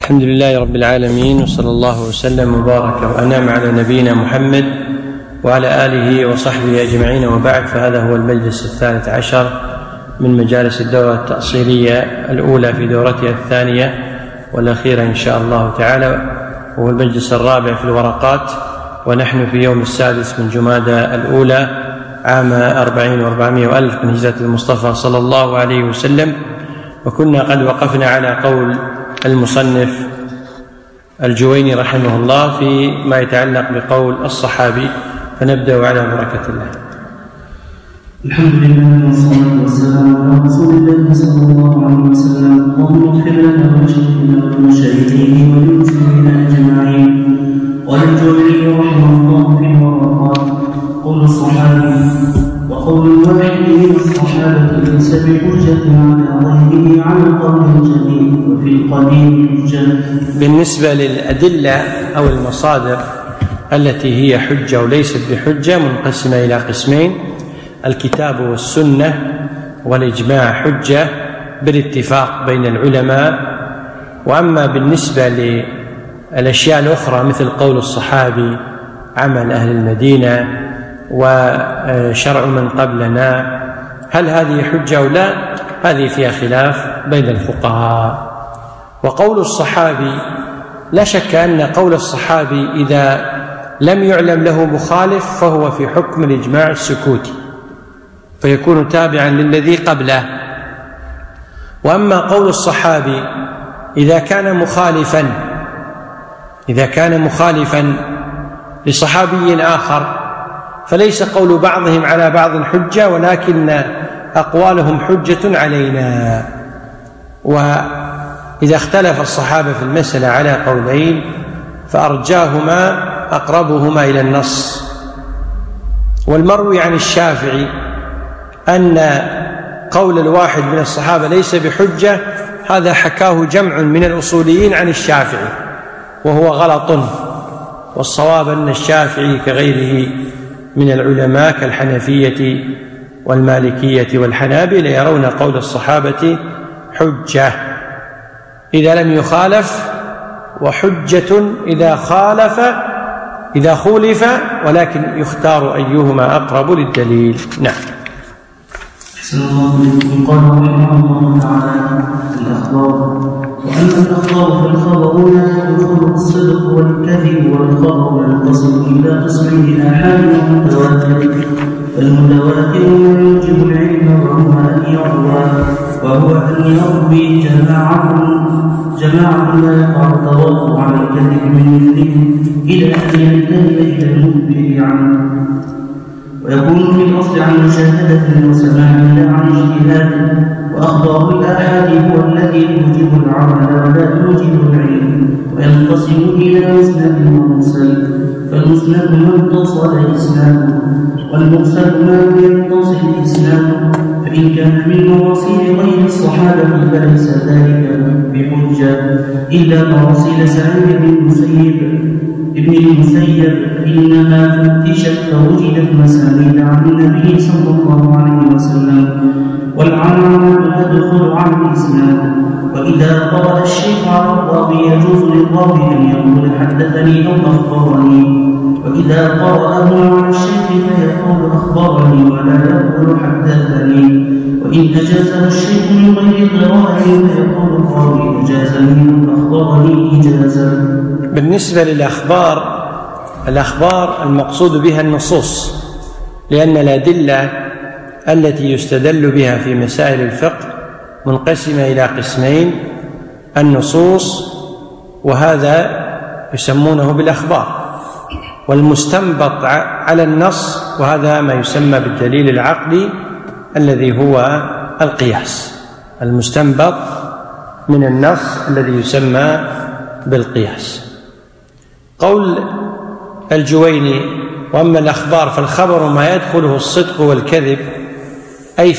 الحمد لله رب العالمين، وصلى الله وسلم وبارك وأنعم على نبينا محمد وعلى آله وصحبه أجمعين، وبعد. فهذا هو المجلس 13 من مجالس الدورة التأصيلية الأولى في دورتها الثانية والأخيرة إن شاء الله تعالى، وهو المجلس الرابع في الورقات، ونحن في يوم 6 من جمادى الأولى عام 40 و400 وألف من هجرة المصطفى صلى الله عليه وسلم. وكنا قد وقفنا على قول المصنف الجويني رحمه الله فيما يتعلق بقول الصحابي، فنبدأ على بركة الله. الحمد لله والصلاة والسلام على رسول الله صلى الله عليه وسلم. اللهم اغفر لنا ولشيخنا ولمشايخه وللمسلمين أجمعين. قال الجويني رحمه الله في الورقات: قول الصحابي وقول الواحد من الصحابة ليس بحجة على غيره على قول الجديد، وفي القديم حجة. بالنسبة للأدلة أو المصادر التي هي حجة وليست بحجة منقسمة إلى قسمين: الكتاب والسنة والإجماع حجة بالاتفاق بين العلماء. وأما بالنسبة للأشياء الأخرى مثل قول الصحابي، عمل أهل المدينة، وشرع من قبلنا، هل هذه حجة أو لا؟ هذه فيها خلاف بين الفقهاء. وقول الصحابي لا شك أن قول الصحابي إذا لم يعلم له مخالف فهو في حكم الإجماع السكوتي، فيكون تابعا للذي قبله. وأما قول الصحابي إذا كان مخالفا لصحابي آخر فليس قول بعضهم على بعض حجة، ولكن أقوالهم حجة علينا. وإذا اختلف الصحابة في المسألة على قولين فأرجاهما أقربهما إلى النص. والمروي عن الشافعي أن قول الواحد من الصحابة ليس بحجة، هذا حكاه جمع من الأصوليين عن الشافعي، وهو غلط. والصواب أن الشافعي كغيره من العلماء كالحنفية والمالكية والحنابلة يرون قول الصحابة حجة إذا لم يخالف، وحجة إذا خولف، ولكن يختار أيهما أقرب للدليل. نعم. أحسن الله إليكم. قال رحمه الله تعالى: الأخبار. وأما الأخبار فالخبر لا يدخل الصدق والكذب، والخبر ينقسم إلى قسمين: آحاد ومتواتر. فالمتواتر ما يوجب العلم وهو أن يروي جماعة لا يقع التوافق على الكذب من مثلهم إلى أن ينتهي إلى المخبر عنه، ويكون في الأصل عن مشاهدة وسماع لا عن اجتهاد. وأخبار الآحاد هو الذي يوجب العمل ولا يوجب العلم، وينقسم إلى مسند ومرسل. فالمسند ما اتصل إسناده، والمرسل ما لم يتصل إسناده. فإن كان من مراسيل غير الصحابة فليس ذلك بحجة إلا مراسيل سعيد بن المسيب إنما فتشت فوجدت مسانيد عن النبي صلى الله عليه وسلم، والعلامة تدخل على الإسناد. وإذا قال الشيخ على الراوي يجوز للراوي أن يقول حدثني أو أخبرني، وإذا قرأه على الشيخ فيقول أخبرني ولا يقول حدثني. وإن أجازه الشيخ من غير قراءة فيقول الراوي أجازني أخبرني إجازة. بالنسبة الأخبار المقصود بها النصوص، لأن الأدلة التي يستدل بها في مسائل الفقه منقسمة إلى قسمين: النصوص، وهذا يسمونه بالأخبار، والمستنبط على النص، وهذا ما يسمى بالدليل العقلي الذي هو القياس. المستنبط من النص الذي يسمى بالقياس. قول الجويني: وأما الأخبار فالخبر ما يدخله الصدق والكذب، أي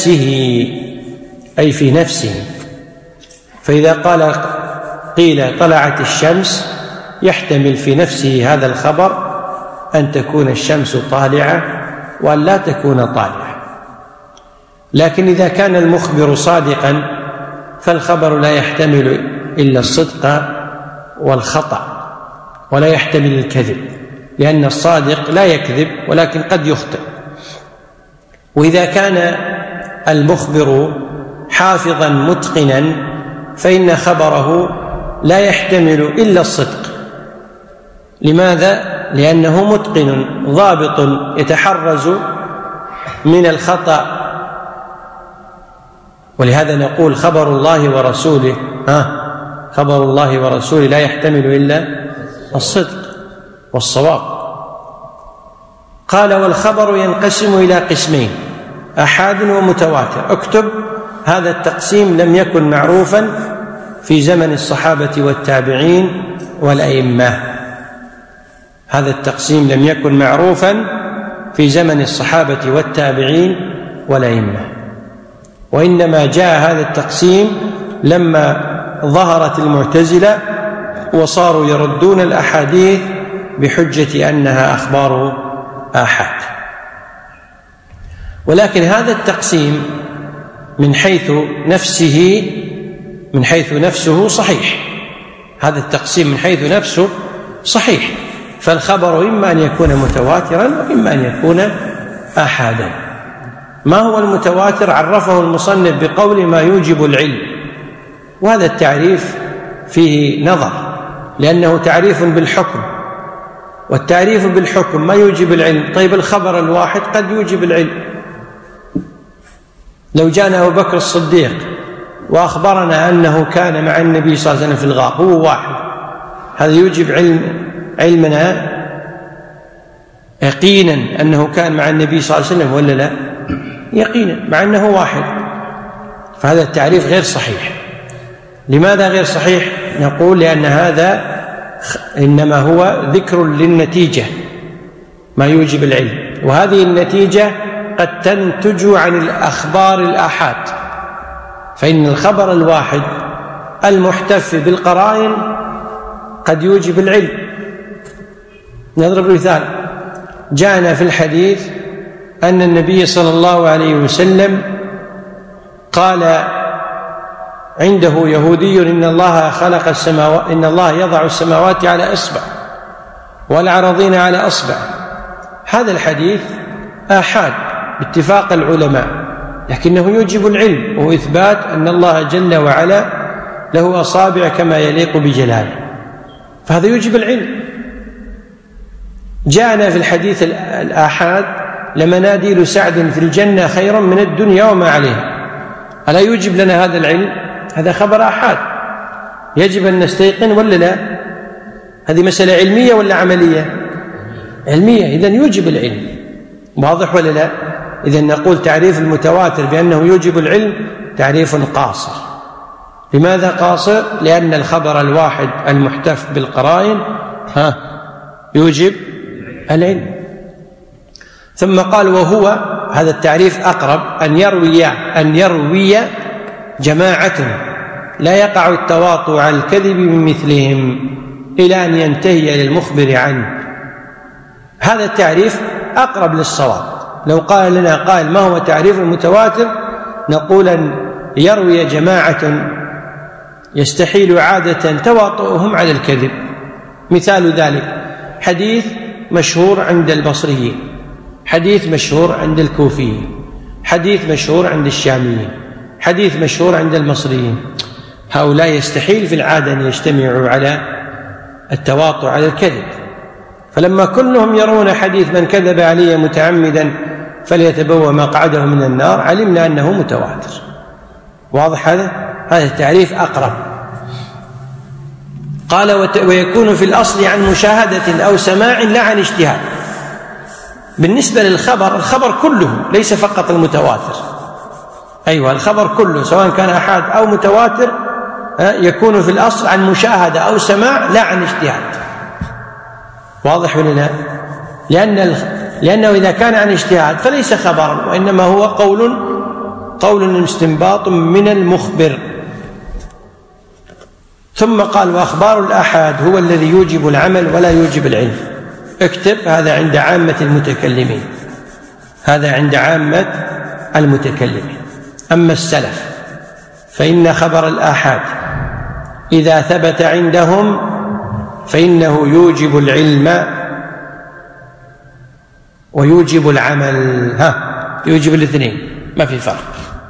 في نفسه. فإذا قيل طلعت الشمس، يحتمل في نفسه هذا الخبر أن تكون الشمس طالعة وأن لا تكون طالعة. لكن إذا كان المخبر صادقا فالخبر لا يحتمل إلا الصدق والخطأ ولا يحتمل الكذب، لأن الصادق لا يكذب ولكن قد يخطئ. وإذا كان المخبر حافظا متقنا فإن خبره لا يحتمل إلا الصدق. لماذا؟ لأنه متقن ضابط يتحرز من الخطأ. ولهذا نقول خبر الله ورسوله خبر الله ورسوله لا يحتمل إلا الصدق والصواب. قال: والخبر ينقسم إلى قسمين: أحاد ومتواتر. اكتب هذا التقسيم لم يكن معروفا في زمن الصحابة والتابعين والأئمة. هذا التقسيم لم يكن معروفا في زمن الصحابة والتابعين والأئمة، وإنما جاء هذا التقسيم لما ظهرت المعتزلة وصاروا يردون الأحاديث بحجة أنها أخبار آحاد. ولكن هذا التقسيم من حيث نفسه صحيح. هذا التقسيم من حيث نفسه صحيح، فالخبر إما أن يكون متواترا وإما أن يكون آحادا. ما هو المتواتر؟ عرفه المصنف بقول: ما يوجب العلم. وهذا التعريف فيه نظر، لأنه تعريف بالحكم، والتعريف بالحكم ما يوجب العلم. طيب الخبر الواحد قد يوجب العلم. لو جاءنا أبو بكر الصديق وأخبرنا أنه كان مع النبي صلى الله عليه وسلم في الغار، هو واحد، هذا يوجب علمنا يقينا أنه كان مع النبي صلى الله عليه وسلم ولا لا؟ يقينا، مع أنه واحد. فهذا التعريف غير صحيح. لماذا غير صحيح؟ نقول لأن هذا إنما هو ذكر للنتيجة ما يوجب العلم، وهذه النتيجة قد تنتج عن الأخبار الآحاد. فإن الخبر الواحد المحتف بالقرائن قد يوجب العلم. نضرب مثال: جاءنا في الحديث أن النبي صلى الله عليه وسلم قال عنده يهودي: إن الله يضع السماوات على إصبع والأراضين على أصبع. هذا الحديث آحاد باتفاق العلماء، لكنه يوجب العلم، وهو إثبات أن الله جل وعلا له أصابع كما يليق بجلاله، فهذا يوجب العلم. جاءنا في الحديث الآحاد: لمناديل سعد في الجنة خير من الدنيا وما عليها. ألا يوجب لنا هذا العلم؟ هذا خبر آحاد يجب أن نستيقن ولا لا؟ هذه مسألة علمية ولا عملية؟ علمية، إذن يوجب العلم. واضح ولا لا؟ إذن نقول تعريف المتواتر بأنه يوجب العلم تعريف قاصر. لماذا قاصر؟ لأن الخبر الواحد المحتف بالقرائن يوجب العلم. ثم قال: وهو هذا التعريف أقرب أن يروي جماعة لا يقع التواطؤ على الكذب من مثلهم إلى أن ينتهي للمخبر عنه. هذا التعريف أقرب للصواب. لو قال لنا قائل: ما هو تعريف المتواتر؟ نقول: أن يروي جماعة يستحيل عادة تواطؤهم على الكذب. مثال ذلك: حديث مشهور عند البصريين، حديث مشهور عند الكوفيين، حديث مشهور عند الشاميين، حديث مشهور عند المصريين. هؤلاء يستحيل في العادة أن يجتمعوا على التواطؤ على الكذب، فلما كلهم يرون حديث: من كذب علي متعمدا فليتبوأ مقعده من النار، علمنا أنه متواتر. واضح هذا التعريف أقرب. قال: ويكون في الأصل عن مشاهدة أو سماع لا عن اجتهاد. بالنسبة للخبر، الخبر كله ليس فقط المتواتر، أيوة الخبر كله سواء كان أحاد أو متواتر يكون في الأصل عن مشاهدة أو سماع لا عن اجتهاد. واضح ولا لا؟ لأنه إذا كان عن اجتهاد فليس خبرا، وإنما هو قول استنباط من المخبر. ثم قال: وأخبار الآحاد هو الذي يوجب العمل ولا يوجب العلم. اكتب هذا عند عامة المتكلمين، هذا عند عامة المتكلمين. أما السلف فإن خبر الآحاد إذا ثبت عندهم فإنه يوجب العلم ويوجب العمل. يوجب الاثنين، ما في فرق.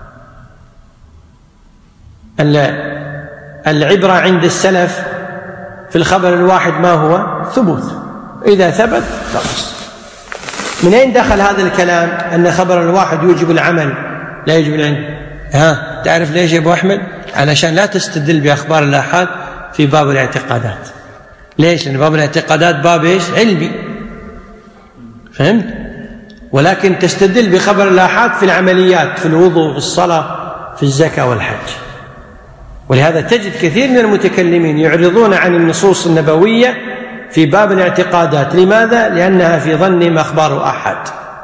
العبرة عند السلف في الخبر الواحد ما هو؟ ثبوت، إذا ثبت خلاص. من أين دخل هذا الكلام أن خبر الواحد يوجب العمل لا يوجب العلم؟ تعرف ليش يا أبو أحمد؟ علشان لا تستدل بأخبار الآحاد في باب الاعتقادات. ليش؟ لأن باب الاعتقادات باب إيش؟ علمي، فهمت؟ ولكن تستدل بخبر الآحاد في العمليات، في الوضوء، في الصلاة، في الزكاة والحج. ولهذا تجد كثير من المتكلمين يعرضون عن النصوص النبوية في باب الاعتقادات. لماذا؟ لأنها في ظنهم أخبار آحاد.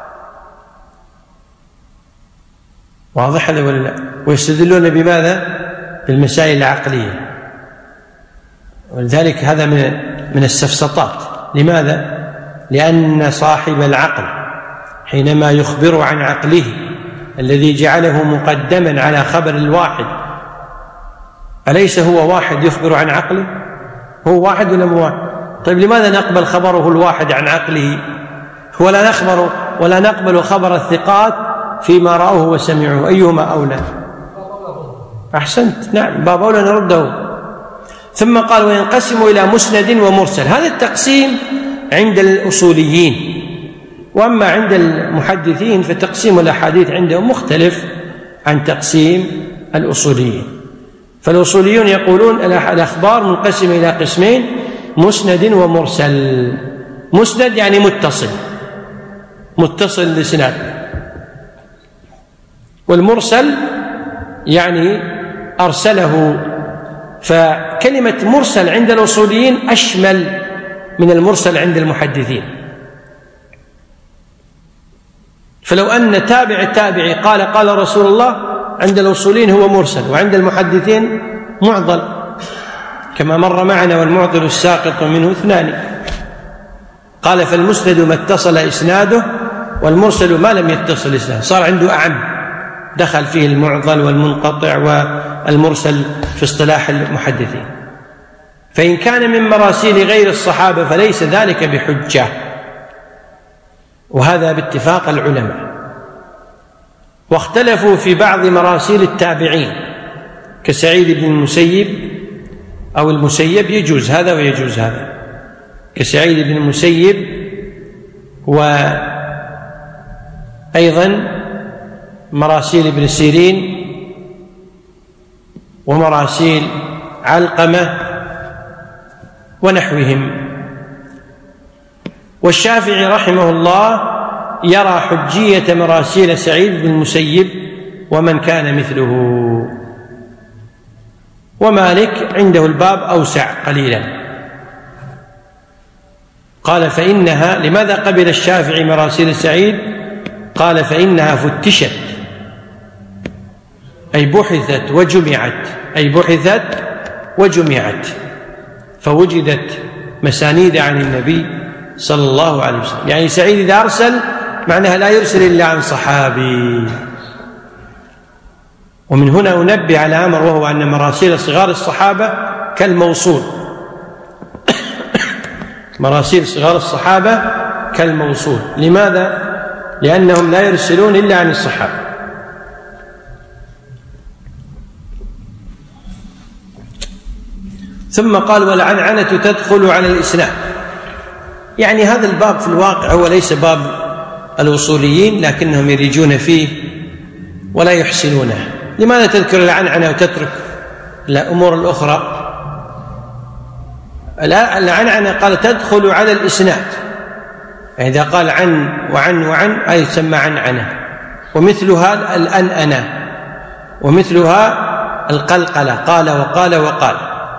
واضح ولا لا؟ ويستدلون بماذا؟ بالمسائل العقلية. ولذلك هذا من السفسطات. لماذا؟ لأن صاحب العقل حينما يخبر عن عقله الذي جعله مقدما على خبر الواحد، أليس هو واحد يخبر عن عقله؟ هو واحد ولا مو واحد؟ طيب لماذا نقبل خبره الواحد عن عقله ولا نقبل خبر الثقات فيما رأوه وسمعوه؟ أيهما أولى؟ أحسنت، نعم، باب أولى نرده. ثم قال وينقسم إلى مسند ومرسل. هذا التقسيم عند الأصوليين، وأما عند المحدثين فتقسيم الأحاديث عندهم مختلف عن تقسيم الأصوليين. فالأصوليون يقولون الأخبار منقسمة إلى قسمين: مسند ومرسل. مسند يعني متصل الإسناد، والمرسل يعني أرسله. فكلمة مرسل عند الأصوليين أشمل من المرسل عند المحدثين. فلو أن تابع التابعي قال رسول الله، عند الأصوليين هو مرسل، وعند المحدثين معضل، كما مر معنا، والمعضل الساقط منه اثنان. قال فالمسند ما اتصل إسناده، والمرسل ما لم يتصل إسناده. صار عنده أعم، دخل فيه المعضل والمنقطع والمرسل في اصطلاح المحدثين. فإن كان من مراسيل غير الصحابة فليس ذلك بحجة، وهذا باتفاق العلماء. واختلفوا في بعض مراسيل التابعين كسعيد بن المسيب أو المسيب، يجوز هذا ويجوز هذا، كسعيد بن المسيب، وأيضا مراسيل ابن سيرين ومراسيل علقمة ونحوهم. والشافعي رحمه الله يرى حجية مراسيل سعيد بن المسيب ومن كان مثله، ومالك عنده الباب أوسع قليلا. قال فإنها، لماذا قبل الشافعي مراسيل سعيد؟ قال فإنها فتشت، أي بحثت وجمعت، فوجدت مسانيد عن النبي صلى الله عليه وسلم. يعني سعيد إذا أرسل معناها لا يرسل إلا عن صحابي. ومن هنا أنبه على أمر، وهو أن مراسيل صغار الصحابة كالموصول. مراسيل صغار الصحابة كالموصول. لماذا؟ لأنهم لا يرسلون إلا عن الصحابة. ثم قال والعنعنة تدخل على الإسناد. يعني هذا الباب في الواقع هو ليس باب الوصوليين، لكنهم يريجون فيه ولا يحسنونه. لماذا تذكر العنعنة وتترك الأمور الأخرى؟ العنعنة قال تدخل على الإسناد، يعني إذا قال عن وعن أي تسمى عنعنة. ومثلها الأنأنة، ومثلها القلقلة، قال وقال.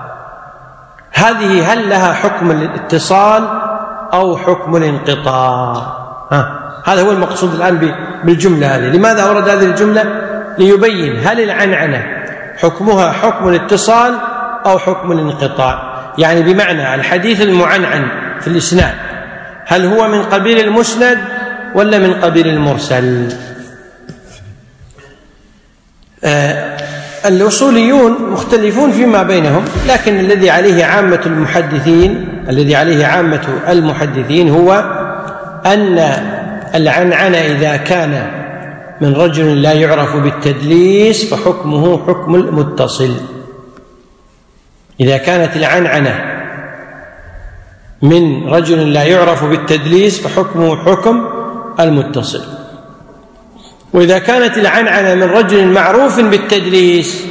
هذه هل لها حكم الاتصال أو حكم الانقطاع؟ هذا هو المقصود الآن بالجملة هذه. لماذا أورد هذه الجملة؟ ليبين هل العنعنة حكمها حكم الاتصال أو حكم الانقطاع. يعني بمعنى الحديث المعنعن في الإسناد هل هو من قبيل المسند ولا من قبيل المرسل؟ الأصوليون مختلفون فيما بينهم، لكن الذي عليه عامة المحدثين هو أن العنعنة إذا كان من رجل لا يعرف بالتدليس فحكمه حكم المتصل. إذا كانت العنعنة من رجل لا يعرف بالتدليس فحكمه حكم المتصل. وإذا كانت العنعنة من رجل معروف بالتدليس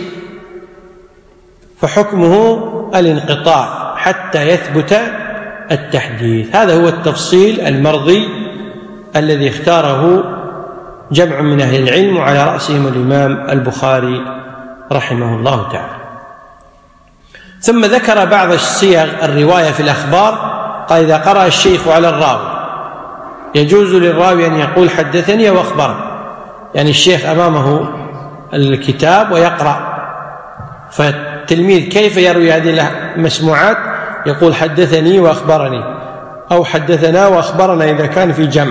فحكمه الانقطاع حتى يثبت التحديث. هذا هو التفصيل المرضي الذي اختاره جمع من أهل العلم، وعلى رأسهم الإمام البخاري رحمه الله تعالى. ثم ذكر بعض صيغ الرواية في الأخبار. قال: إذا قرأ الشيخ على الراوي يجوز للراوي أن يقول حدثني وأخبرني، يعني الشيخ أمامه الكتاب ويقرأ، فالتلميذ كيف يروي هذه المسموعات؟ يقول حدثني وأخبرني، أو حدثنا وأخبرنا إذا كان في جمع،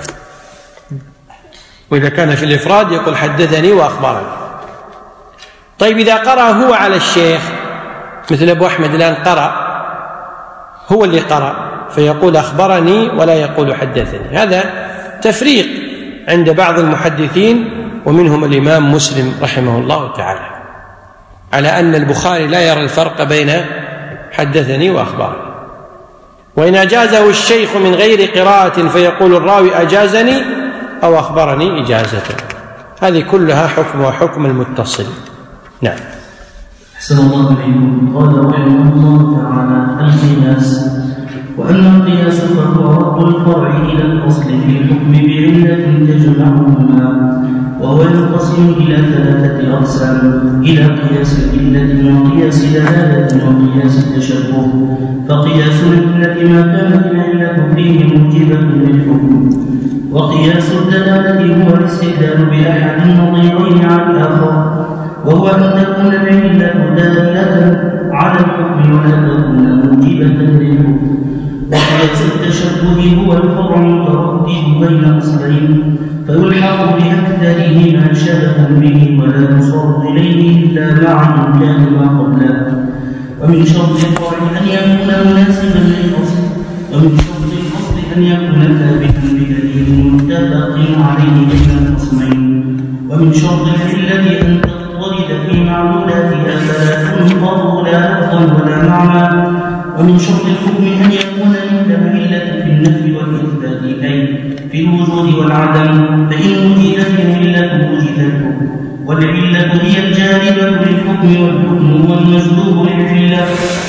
وإذا كان في الإفراد يقول حدثني وأخبرني. طيب إذا قرأ هو على الشيخ مثل أبو أحمد الآن قرأ، هو اللي قرأ، فيقول أخبرني ولا يقول حدثني. هذا تفريق عند بعض المحدثين ومنهم الإمام مسلم رحمه الله تعالى، على أن البخاري لا يرى الفرق بين حدثني وأخبرني. وإن أجازه الشيخ من غير قراءة فيقول الراوي أجازني أو أخبرني إجازة. هذه كلها حكمها حكم المتصل. نعم. أحسن الله إليكم. قال رحمه الله تعالى: القياس. وأما القياس فهو رد الفرع إلى الأصل في الحكم بعلة تجمعهما، وهو ينقسم إلى 3 أقسام: إلى قياس العلة وقياس دلالة وقياس التشبه. فقياس العلة ما كانت العلة فيه موجبة للحكم، وقياس الدلالة هو الاستدلال بأحد النظيرين على الآخر، وهو أن تكون العلة دالة على الحكم ولا تكون موجبة للحكم. وقياس التشبه هو الفرع المتردد بين أصلين، فيلحق بأكثرهما شبها به ولا يصار إليه إلا مع إمكان ما قبله. ومن شرط الفرع أن يكون مناسبا للأصل، ومن شرط الأصل أن يكون ثابتا بدليل متفق عليه بين الخصمين. ومن شرط العلة أن تضطرد في معلولاتها فلا تنقض لا لفظا ولا معنى. ومن شرط الحكم أن يكون عندها علة في النفي والإثبات، أي في الوجود والعدم، فإن وجدت العلة وجد الحكم، والعلة هي الجالبة للحكم، والحكم هو المجلوب للعلة.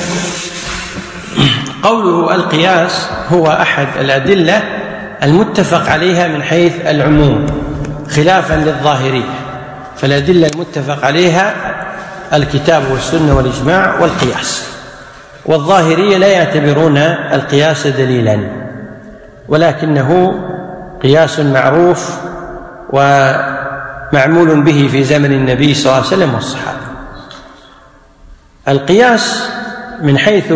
قوله القياس هو أحد الأدلة المتفق عليها من حيث العموم، خلافا للظاهرية، فالأدلة المتفق عليها الكتاب والسنة والإجماع والقياس. والظاهرية لا يعتبرون القياس دليلا، ولكنه قياس معروف ومعمول به في زمن النبي صلى الله عليه وسلم والصحابة. القياس من حيث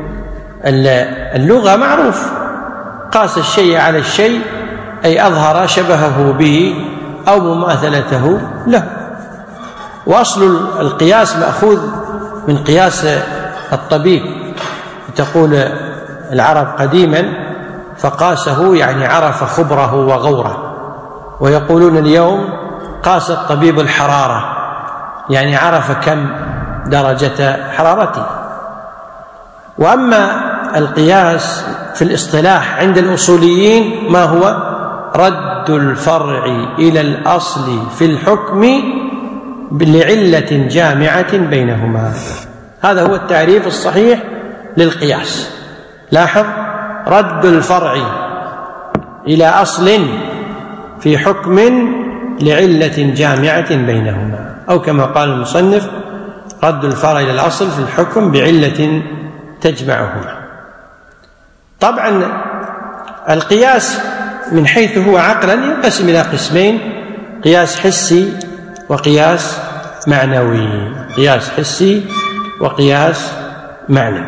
اللغة معروف، قاس الشيء على الشيء، أي أظهر شبهه به أو مماثلته له. وأصل القياس مأخوذ من قياس الطبيب، تقول العرب قديما فقاسه يعني عرف خبره وغوره، ويقولون اليوم قاس الطبيب الحرارة، يعني عرف كم درجة حرارته. وأما القياس في الاصطلاح عند الأصوليين ما هو؟ رد الفرع إلى الأصل في الحكم لعلة جامعة بينهما. هذا هو التعريف الصحيح للقياس. لاحظ: رد الفرع إلى أصل في حكم لعلة جامعة بينهما، أو كما قال المصنف: رد الفرع إلى الأصل في الحكم بعلة تجمعهما. طبعا القياس من حيث هو عقلا ينقسم إلى قسمين: قياس حسي وقياس معنوي. قياس حسي وقياس معنوي.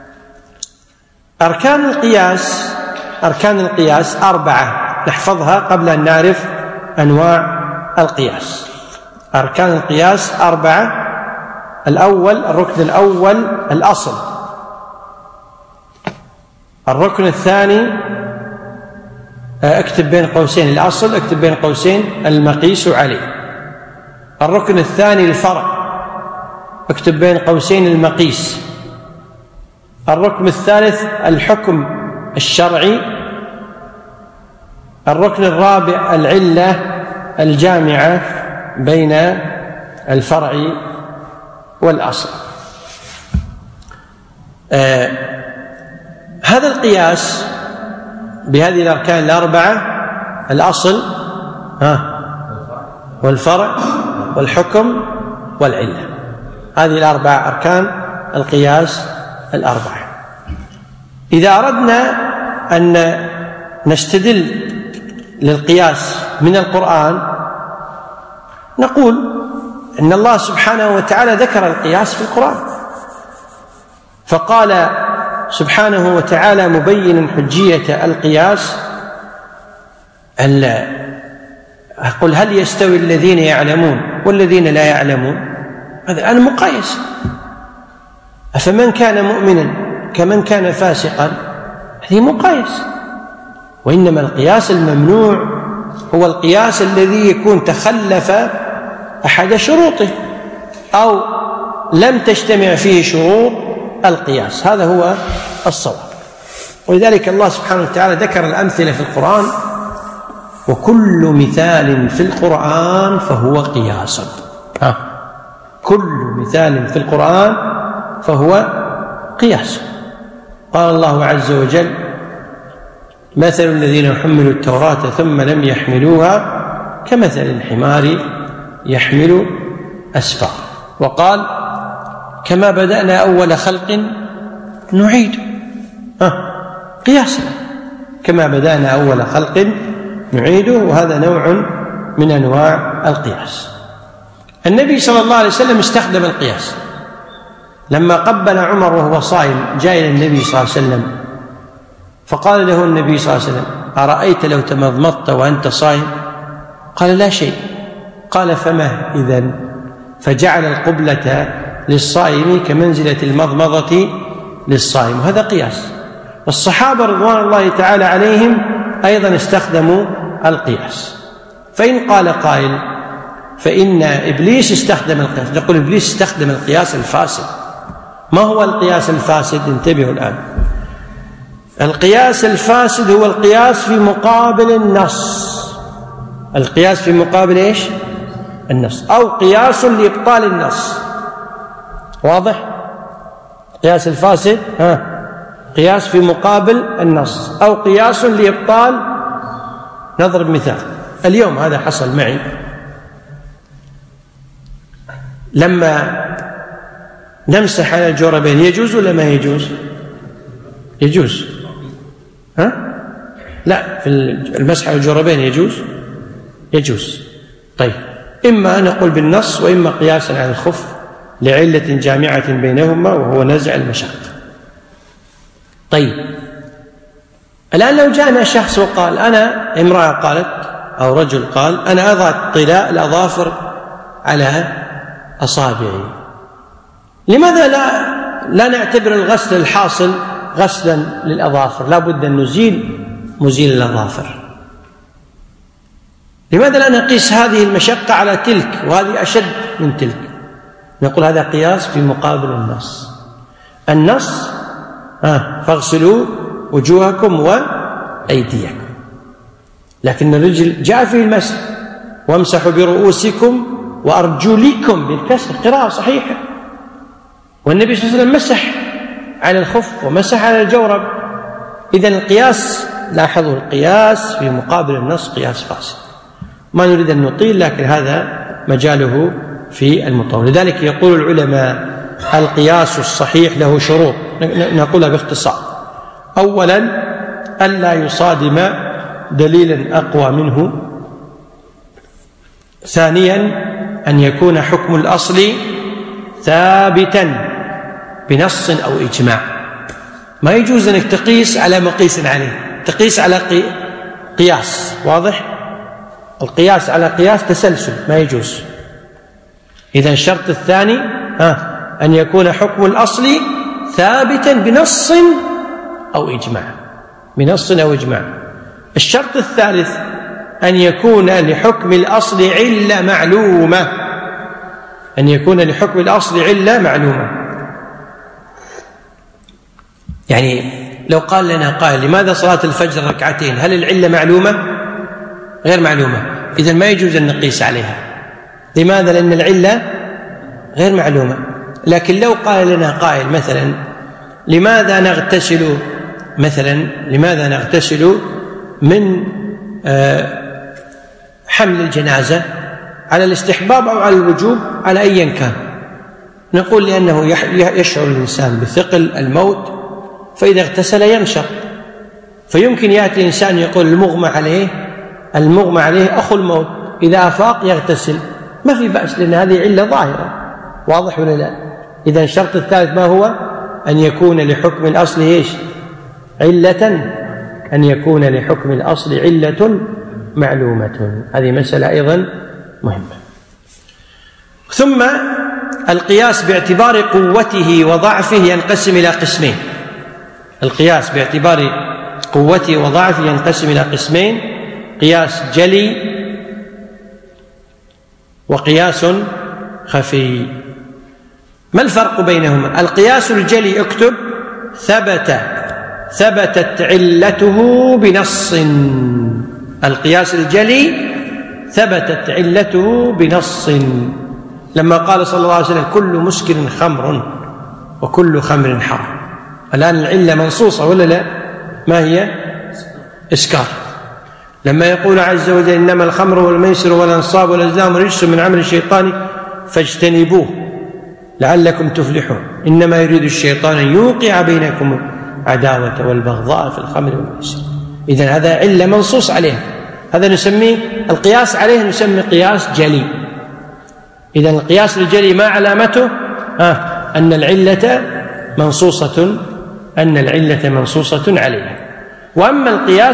أركان القياس 4 نحفظها قبل أن نعرف أنواع القياس. أركان القياس 4 الركن الأول الأصل. الركن الثاني اكتب بين قوسين الأصل، اكتب بين قوسين المقيس عليه. الركن الثاني الفرع، اكتب بين قوسين المقيس. الركن الثالث الحكم الشرعي. الركن الرابع العلة الجامعة بين الفرع والأصل. هذا القياس بهذه الأركان الأربعة: الأصل والفرع والحكم والعلة. هذه الأربع أركان القياس الأربعة. إذا أردنا أن نستدل للقياس من القرآن نقول إن الله سبحانه وتعالى ذكر القياس في القرآن، فقال سبحانه وتعالى مبينا حجية القياس: قل هل يستوي الذين يعلمون والذين لا يعلمون؟ هذا الآن مقايس. أفمن كان مؤمنا كمن كان فاسقا؟ هذه مقايس. وإنما القياس الممنوع هو القياس الذي يكون تخلف أحد شروطه أو لم تجتمع فيه شروط القياس، هذا هو الصواب. ولذلك الله سبحانه وتعالى ذكر الأمثلة في القرآن: وكل مثال في القرآن فهو قياس. كل مثال في القرآن فهو قياس. قال الله عز وجل: مثل الذين حملوا التوراة ثم لم يحملوها كمثل الحمار يحمل أسفار. وقال: كما بدأنا أول خلق نعيد. قياسا، كما بدأنا أول خلق نعيده، وهذا نوع من أنواع القياس. النبي صلى الله عليه وسلم استخدم القياس لما قبل عمر وهو صائم. جاء إلى النبي صلى الله عليه وسلم فقال له النبي صلى الله عليه وسلم: أرأيت لو تمضمضت وأنت صائم؟ قال: لا شيء. قال: فما إذن؟ فجعل القبلة للصائم كمنزلة المضمضة للصائم، وهذا قياس. والصحابة رضوان الله تعالى عليهم أيضا استخدموا القياس. فإن قال قائل فإن إبليس استخدم القياس، نقول إبليس استخدم القياس الفاسد. ما هو القياس الفاسد؟ انتبهوا الآن. القياس الفاسد هو القياس في مقابل النص. القياس في مقابل إيش؟ النص، أو قياس لإبطال النص. واضح؟ قياس الفاسد قياس في مقابل النص أو قياس لإبطال. نضرب مثال. اليوم هذا حصل معي لما نمسح على الجوربين، يجوز ولا ما يجوز؟ يجوز. لا، في المسح على الجوربين يجوز. طيب، إما أن نقول بالنص وإما قياسا على الخف لعلة جامعة بينهما وهو نزع المشقة. طيب، الآن لو جاءنا شخص وقال امرأة قالت أو رجل قال: أنا أضع طلاء الأظافر على أصابعي، لماذا لا نعتبر الغسل الحاصل غسلا للأظافر؟ لا بد أن نزيل مزيل الأظافر. لماذا لا نقيس هذه المشقة على تلك وهذه أشد من تلك؟ نقول هذا قياس في مقابل النص. النص فاغسلوا وجوهكم وأيديكم، لكن الرجل جاء فيه المسح: وامسحوا برؤوسكم وأرجلكم بالكسر، قراءة صحيحة. والنبي صلى الله عليه وسلم مسح على الخف ومسح على الجورب. إذن القياس، لاحظوا، القياس في مقابل النص قياس فاسد. ما نريد أن نطيل، لكن هذا مجاله في المطول. لذلك يقول العلماء: القياس الصحيح له شروط، نقولها باختصار. أولا: ألا يصادم دليلا أقوى منه. ثانيا: أن يكون حكم الأصل ثابتا بنص أو إجماع. ما يجوز أنك تقيس على مقيس عليه، تقيس على قياس. واضح؟ القياس على قياس تسلسل، ما يجوز. إذن الشرط الثاني أن يكون حكم الأصل ثابتا بنص أو إجماع، بنص أو إجماع. الشرط الثالث أن يكون لحكم الأصل علة معلومة، أن يكون لحكم الأصل علة معلومة. يعني لو قال لنا قائل لماذا صلاة الفجر ركعتين، هل العلة معلومة؟ غير معلومة، إذن ما يجوز أن نقيس عليها. لماذا؟ لأن العلة غير معلومة. لكن لو قال لنا قائل مثلا لماذا نغتسل، مثلا لماذا نغتسل من حمل الجنازة على الاستحباب أو على الوجوب، على أي كان، نقول لأنه يشعر الإنسان بثقل الموت، فإذا اغتسل ينشط، فيمكن يأتي إنسان يقول المغمى عليه أخو الموت، إذا أفاق يغتسل، ما في بأس، لأن هذه علة ظاهرة، واضح ولا لا؟ إذن الشرط الثالث ما هو؟ أن يكون لحكم الأصل علة، أن يكون لحكم الأصل علة معلومة. هذه مسألة أيضا مهمة. ثم القياس باعتبار قوته وضعفه ينقسم إلى قسمين. القياس باعتبار قوته وضعفه ينقسم إلى قسمين: قياس جلي وقياس خفي. ما الفرق بينهما؟ القياس الجلي اكتب: ثبتت علته بنص. القياس الجلي ثبتت علته بنص، لما قال صلى الله عليه وسلم: كل مسكر خمر وكل خمر حرام. الآن العلة منصوصة ولا لا؟ ما هي؟ إسكار. لما يقول عز وجل: إنما الخمر والميسر والأنصاب والأزلام رجس من عمل الشيطان فاجتنبوه لعلكم تفلحون، إنما يريد الشيطان أن يوقع بينكم العداوة والبغضاء في الخمر والميسر. إذن هذا علة منصوص عليها، هذا نسميه القياس عليه، نسميه قياس جلي. إذن القياس الجلي ما علامته؟ أن العلة منصوصة عليها. وأما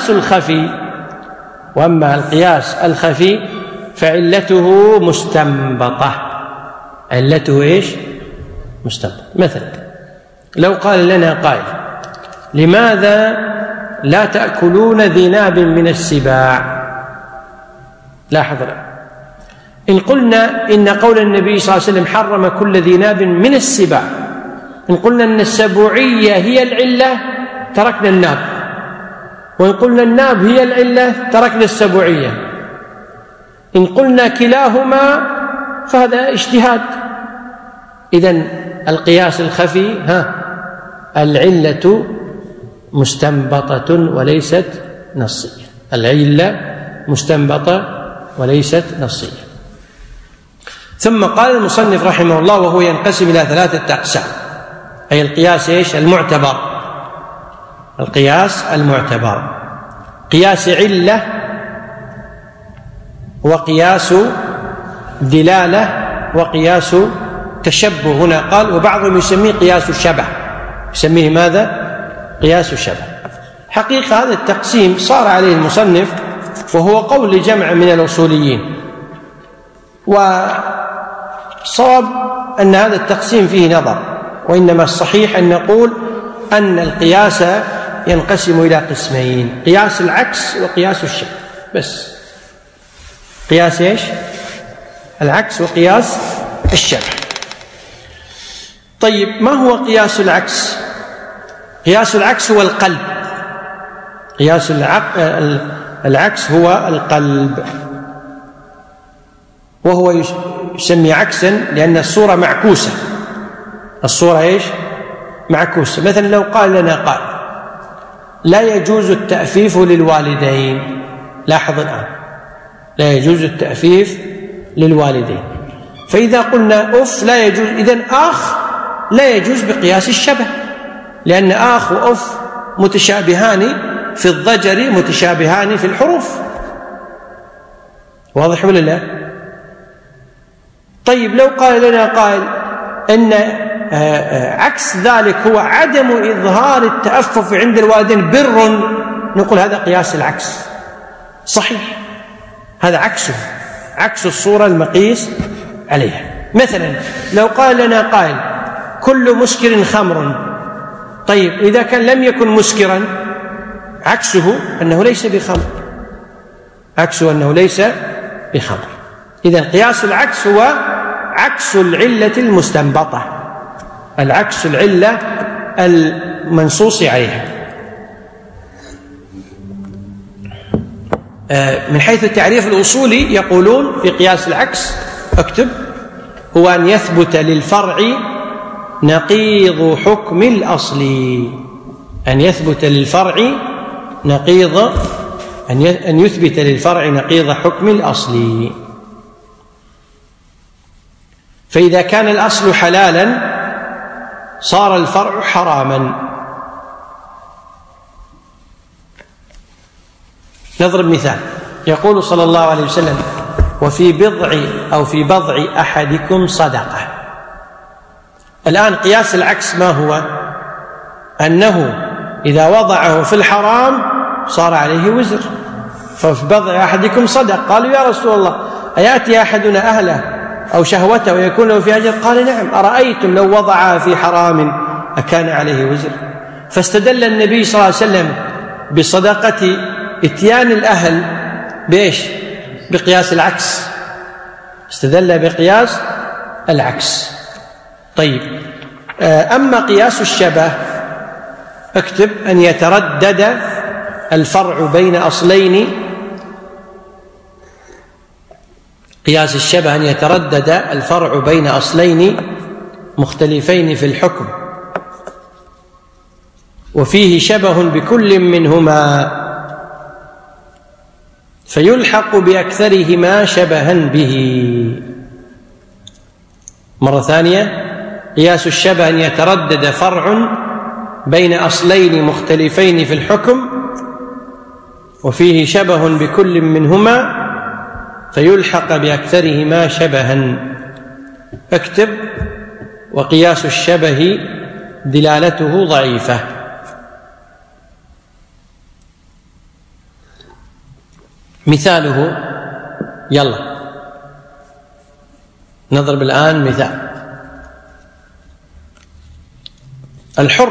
القياس الخفي فعلته مستنبطة. علته مستنبطة. مثلا لو قال لنا قائل: لماذا لا تأكلون ذي ناب من السباع؟ لاحظ، إن قلنا إن قول النبي صلى الله عليه وسلم حرم كل ذي ناب من السباع، إن قلنا أن السبوعية هي العلة تركنا الناب، وإن قلنا الناب هي العلة تركنا السبوعية. إن قلنا كلاهما فهذا اجتهاد. إذن القياس الخفي العلة مستنبطة وليست نصية. العلة مستنبطة وليست نصية. ثم قال المصنف رحمه الله: وهو ينقسم إلى 3 أقسام، أي القياس المعتبر. القياس المعتبر: قياس علة، وقياس دلالة، وقياس تشبه. هنا قال: وبعضهم يسميه قياس الشبه. يسميه ماذا؟ قياس الشبه. حقيقة هذا التقسيم صار عليه المصنف، وهو قول لجمع من الأصوليين، وصواب أن هذا التقسيم فيه نظر، وإنما الصحيح أن نقول أن القياس ينقسم إلى قسمين: قياس العكس وقياس الشبه. بس قياس العكس وقياس الشبه. طيب، ما هو قياس العكس؟ قياس العكس هو القلب. قياس العكس هو القلب، وهو يسمي عكسا لأن الصورة معكوسة. الصورة معكوسة. مثلا لو قال لنا قائل: لا يجوز التأفيف للوالدين. لاحظ الآن: لا يجوز التأفيف للوالدين. فإذا قلنا أف لا يجوز، إذن آخ لا يجوز بقياس الشبه، لأن آخ وأف متشابهان في الضجر، متشابهان في الحروف. واضح ولا لا؟ طيب، لو قال لنا قائل أن عكس ذلك هو عدم إظهار التأفف عند الوالدين بر، نقول هذا قياس العكس صحيح، هذا عكس الصورة المقيس عليها. مثلا لو قال لنا قائل كل مسكر خمر، طيب إذا كان لم يكن مسكرا عكسه أنه ليس بخمر، عكسه أنه ليس بخمر. إذن قياس العكس هو عكس العلة المستنبطة، العكس العلة المنصوص عليها. من حيث التعريف الأصولي يقولون في قياس العكس، اكتب، هو أن يثبت للفرع نقيض حكم الأصل، أن يثبت للفرع نقيض، أن يثبت للفرع نقيض حكم الأصل. فإذا كان الأصل حلالا صار الفرع حراما. نضرب مثال، يقول صلى الله عليه وسلم: وفي بضع أو في بضع أحدكم صدقة. الآن قياس العكس ما هو؟ أنه إذا وضعه في الحرام صار عليه وزر. ففي بضع أحدكم صدق. قالوا: يا رسول الله، أيأتي أحدنا أهله أو شهوته ويكون له في أجر؟ قال: نعم. أرأيتم لو وضعها في حرام أكان عليه وزر؟ فاستدل النبي صلى الله عليه وسلم بصدقة إتيان الأهل بإيش؟ بقياس العكس، استدل بقياس العكس. طيب، أما قياس الشبه، اكتب: أن يتردد الفرع بين أصلين. قياس الشبه أن يتردد الفرع بين أصلين مختلفين في الحكم وفيه شبه بكل منهما فيلحق بأكثرهما شبها به. مرة ثانية، قياس الشبه أن يتردد فرع بين أصلين مختلفين في الحكم وفيه شبه بكل منهما فيلحق بأكثرهما شبها. اكتب: وقياس الشبه دلالته ضعيفة. مثاله، يلا نضرب الآن مثال: الحر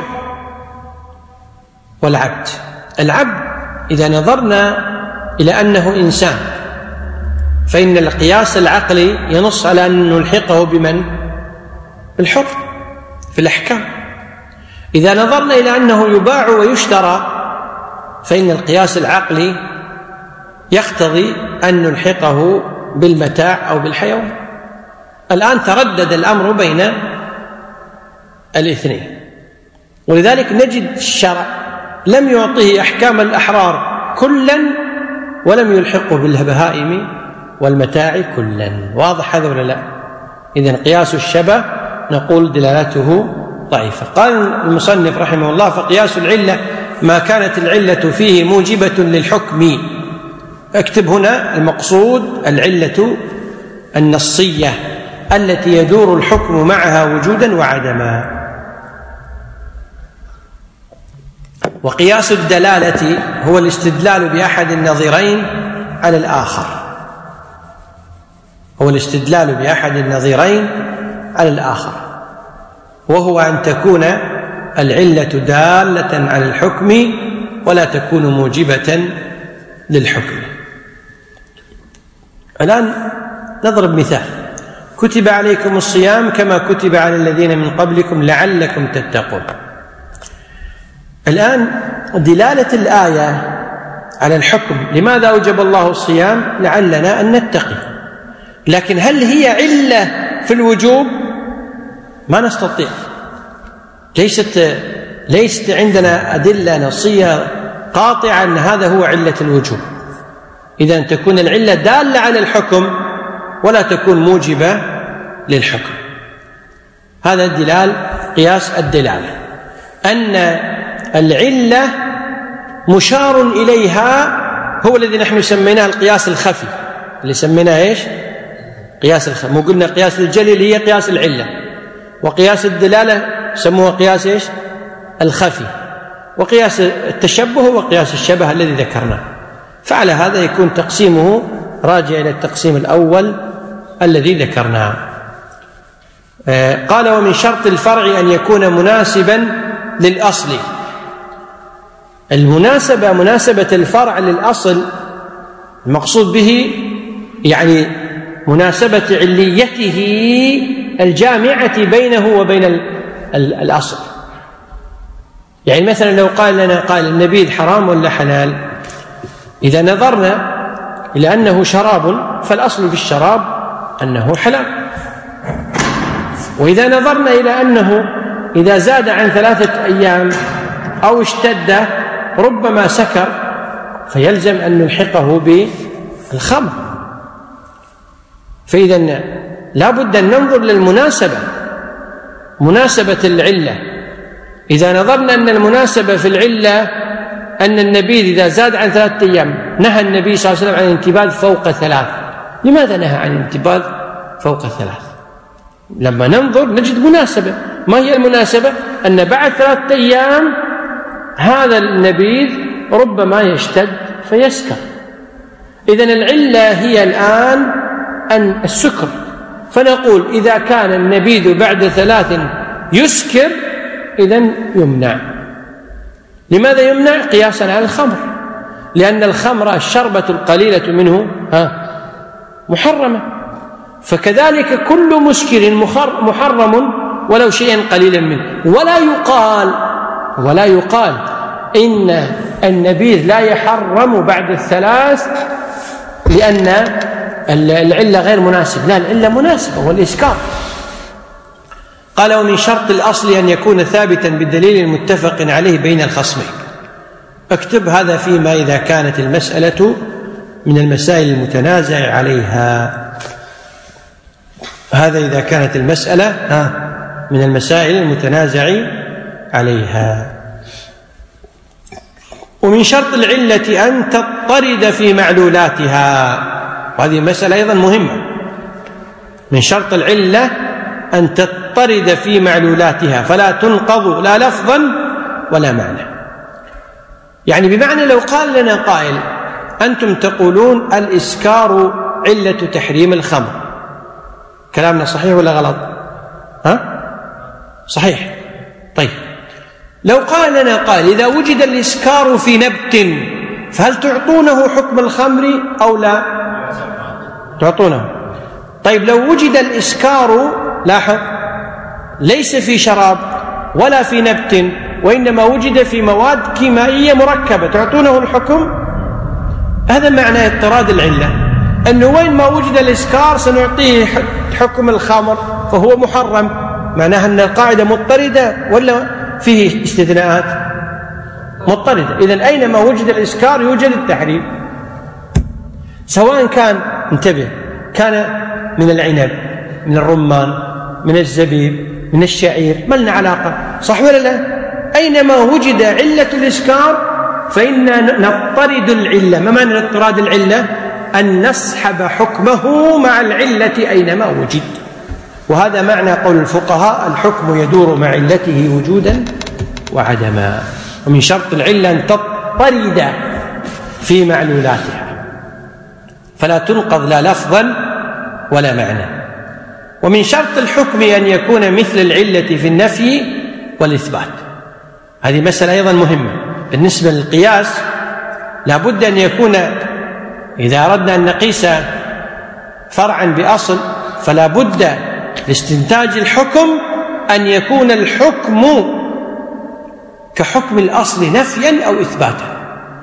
والعبد. العبد إذا نظرنا إلى أنه إنسان فإن القياس العقلي ينص على أن نلحقه بمن؟ الحر في الأحكام. إذا نظرنا إلى أنه يباع ويشترى فإن القياس العقلي يقتضي أن نلحقه بالمتاع أو بالحيوان. الآن تردد الأمر بين الاثنين، ولذلك نجد الشرع لم يعطه أحكام الأحرار كلا ولم يلحقه بالبهائم والمتاع كلا. واضح هذا ولا لا؟ إذن قياس الشبه نقول دلالته ضعيفة. قال المصنف رحمه الله: فقياس العلة ما كانت العلة فيه موجبة للحكم. اكتب هنا المقصود العلة النصية التي يدور الحكم معها وجودا وعدما. وقياس الدلالة هو الاستدلال بأحد النظيرين على الآخر، هو الاستدلال بأحد النظيرين على الآخر، وهو أن تكون العلة دالة على الحكم ولا تكون موجبة للحكم. الآن نضرب مثال: كتب عليكم الصيام كما كتب على الذين من قبلكم لعلكم تتقون. الآن دلالة الآية على الحكم، لماذا أوجب الله الصيام؟ لعلنا أن نتقي. لكن هل هي علة في الوجوب؟ ما نستطيع، ليست عندنا أدلة نصية قاطعة أن هذا هو علة الوجوب. إذن تكون العلة دالة على الحكم ولا تكون موجبة للحكم. هذا الدلال قياس الدلالة، أن العلة مشار إليها هو الذي نحن سميناه القياس الخفي، اللي سميناه إيش؟ قياس الخفي. مو قلنا قياس الجلي اللي هي قياس العلة، وقياس الدلالة سموه قياس إيش؟ الخفي، وقياس التشبه وقياس الشبه الذي ذكرناه. فعلى هذا يكون تقسيمه راجع إلى التقسيم الأول الذي ذكرناه. قال ومن شرط الفرع أن يكون مناسبا للأصل. المناسبة مناسبة الفرع للأصل المقصود به يعني مناسبة عليته الجامعة بينه وبين الأصل. يعني مثلا لو قال لنا قال النبيذ حرام ولا حلال، إذا نظرنا إلى أنه شراب فالأصل في الشراب أنه حلال، وإذا نظرنا إلى أنه إذا زاد عن 3 أيام أو اشتد ربما سكر فيلزم أن نلحقه بالخمر. فإذا لا بد أن ننظر للمناسبة، مناسبة العلة. إذا نظرنا أن المناسبة في العلة أن النبيذ إذا زاد عن 3 أيام نهى النبي صلى الله عليه وسلم عن الانتباذ فوق 3، لماذا نهى عن الانتباذ فوق 3؟ لما ننظر نجد مناسبة. ما هي المناسبة؟ أن بعد 3 أيام هذا النبيذ ربما يشتد فيسكر. إذن العلة هي الآن أن السكر، فنقول إذا كان النبيذ بعد 3 يسكر إذن يمنع. لماذا يمنع؟ قياسا على الخمر، لأن الخمر الشربة القليلة منه محرمة، فكذلك كل مسكر محرم ولو شيئا قليلا منه. ولا يقال إن النبيذ لا يحرم بعد 3 لأن العلة غير مناسبة، لا، العلة مناسبة والإسكار. قال ومن شرط الأصل أن يكون ثابتا بالدليل المتفق عليه بين الخصمين. اكتب هذا فيما إذا كانت المسألة من المسائل المتنازع عليها، هذا إذا كانت المسألة من المسائل المتنازع عليها. ومن شرط العلة أن تضطرد في معلولاتها، وهذه مسألة أيضا مهمة. من شرط العلة أن تضطرد في معلولاتها فلا تنقض لا لفظا ولا معنى. يعني بمعنى لو قال لنا قائل أنتم تقولون الإسكار علة تحريم الخمر، كلامنا صحيح ولا غلط؟ صحيح. طيب لو قال لنا قائل إذا وجد الإسكار في نبت فهل تعطونه حكم الخمر أو لا؟ تعطونه. طيب لو وجد الإسكار لاحظ ليس في شراب ولا في نبت وإنما وجد في مواد كيميائية مركبة، تعطونه الحكم؟ هذا معنى اضطراد العلة، أنه وين ما وجد الإسكار سنعطيه حكم الخمر فهو محرم. معناها أن القاعدة مضطردة ولا فيه استثناءات؟ مضطردة. إذن أينما وجد الإسكار يوجد التحريم، سواء كان انتبه كان من العنب، من الرمان، من الزبيب، من الشعير، ما لنا علاقة، صح ولا لا؟ أينما وجد علة الإسكار فإننا نضطرد العلة. ما معنى اضطراد العلة؟ أن نسحب حكمه مع العلة أينما وجد. وهذا معنى قول الفقهاء الحكم يدور مع علته وجودا وعدما. ومن شرط العلة أن تضطرد في معلولاتها فلا تنقض لا لفظا ولا معنى. ومن شرط الحكم أن يكون مثل العلة في النفي والإثبات. هذه مسألة أيضا مهمة بالنسبة للقياس. لا بد أن يكون إذا أردنا أن نقيس فرعا بأصل فلا بد لاستنتاج الحكم أن يكون الحكم كحكم الأصل نفيا أو إثباتا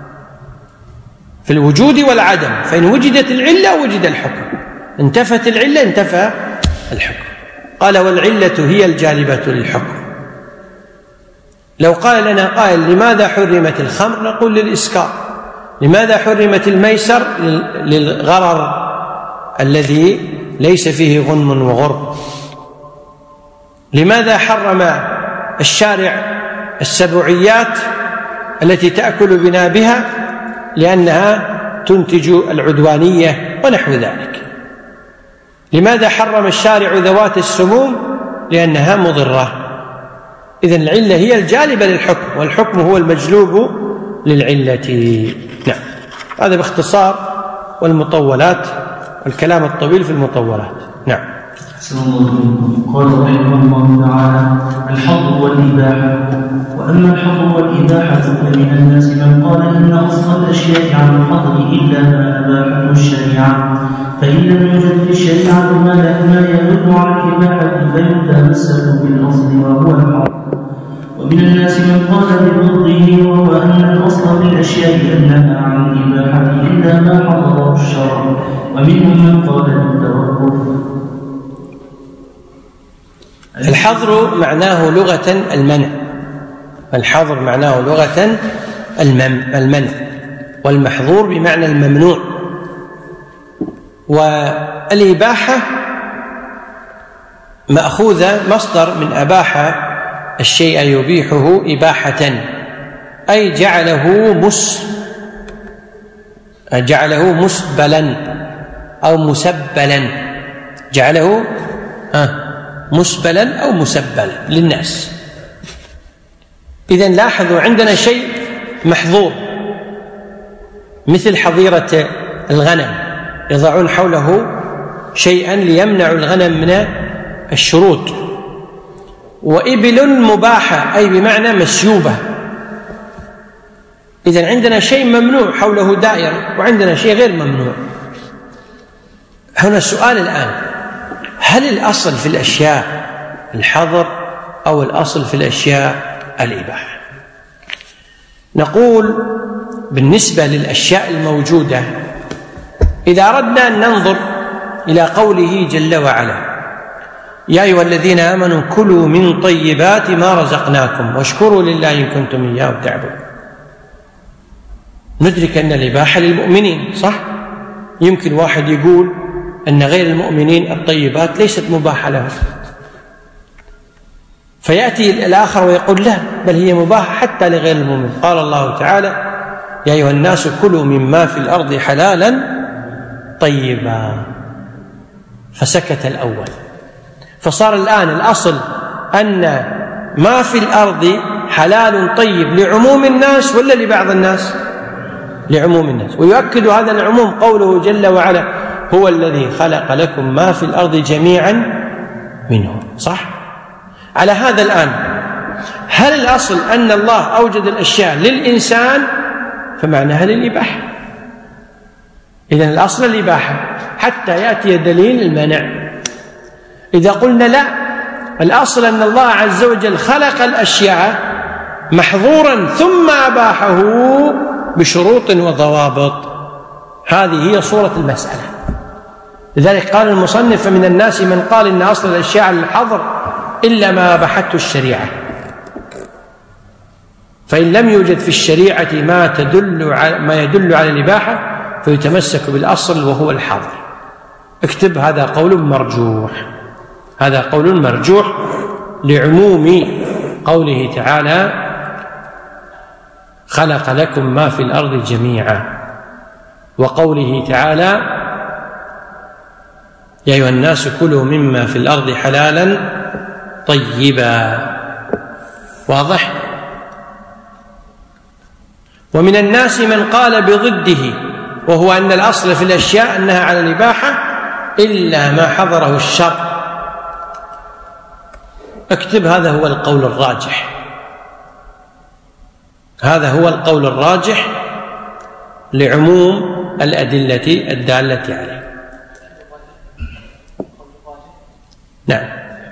في الوجود والعدم. فإن وجدت العلة وجد الحكم، انتفت العلة انتفى الحكم. قال والعلة هي الجالبة للحكم. لو قال لنا قائل لماذا حرمت الخمر؟ نقول للإسكار. لماذا حرمت الميسر؟ للغرر الذي ليس فيه غنم وغرب. لماذا حرم الشارع السبوعيات التي تأكل بنابها؟ لأنها تنتج العدوانية ونحو ذلك. لماذا حرم الشارع ذوات السموم؟ لأنها مضرة. إذن العلة هي الجالبة للحكم، والحكم هو المجلوب للعلة. نعم، هذا باختصار، والمطولات الكلام الطويل في المطولات. نعم. قال رحمه الله تعالى: الحظر والإباحة. وأما الحظر والإباحة فمن الناس من قال إن أصل الأشياء عن الحظر إلا ما أباحته الشريعة، فإن لم يوجد في الشريعة ما يدل على الإباحة فيتمسك بالأصل وهو الحظر. ومن الناس من قال بضده وهو أن الأصل في الأشياء أنها عن الإباحة إلا ما حظره الشرع، ومنهم من قال بالتوقف. الحظر معناه لغة المنع، الحظر معناه لغة المنع، والمحظور بمعنى الممنوع. والإباحة مأخوذة مصدر من أباح الشيء يبيحه إباحة، أي جعله مسبلا أو مسبلا، جعله مسبلا أو مسبلا للناس. إذن لاحظوا عندنا شيء محظور مثل حظيرة الغنم، يضعون حوله شيئا ليمنع الغنم من الشروط. وإبل مباحة أي بمعنى مسيوبة. إذن عندنا شيء ممنوع حوله دائرة، وعندنا شيء غير ممنوع. هنا السؤال الآن: هل الأصل في الأشياء الحظر أو الأصل في الأشياء الإباحة؟ نقول بالنسبة للأشياء الموجودة، إذا أردنا أن ننظر إلى قوله جل وعلا: يا أيها الذين آمنوا كلوا من طيبات ما رزقناكم واشكروا لله إن كنتم إياه تعبدون، ندرك أن الإباحة للمؤمنين، صح؟ يمكن واحد يقول أن غير المؤمنين الطيبات ليست مباحة لهم، فيأتي الآخر ويقول لا، بل هي مباحة حتى لغير المؤمن. قال الله تعالى: يا أيها الناس كلوا مما في الأرض حلالا طيبا، فسكت الأول. فصار الآن الأصل أن ما في الأرض حلال طيب لعموم الناس ولا لبعض الناس؟ لعموم الناس. ويؤكد هذا العموم قوله جل وعلا: هو الذي خلق لكم ما في الأرض جميعا منه، صح؟ على هذا الآن هل الأصل أن الله أوجد الأشياء للإنسان فمعناها للإباحة؟ إذن الأصل الإباحة حتى يأتي دليل المنع. إذا قلنا لا، الأصل أن الله عز وجل خلق الأشياء محظورا ثم أباحه بشروط وضوابط، هذه هي صورة المسألة. لذلك قال المصنف: فمن الناس من قال إن أصل الأشياء الحظر إلا ما أباحته الشريعة، فإن لم يوجد في الشريعة ما يدل على الإباحة فيتمسك بالأصل وهو الحظر. اكتب: هذا قول مرجوح، هذا قول مرجوح لعموم قوله تعالى: خلق لكم ما في الأرض جميعا، وقوله تعالى: يا أيها الناس كلوا مما في الأرض حلالا طيبا. واضح؟ ومن الناس من قال بضده، وهو أن الأصل في الأشياء أنها على الإباحة إلا ما حظره الشرع. اكتب: هذا هو القول الراجح، هذا هو القول الراجح لعموم الأدلة الدالة عليه. نعم،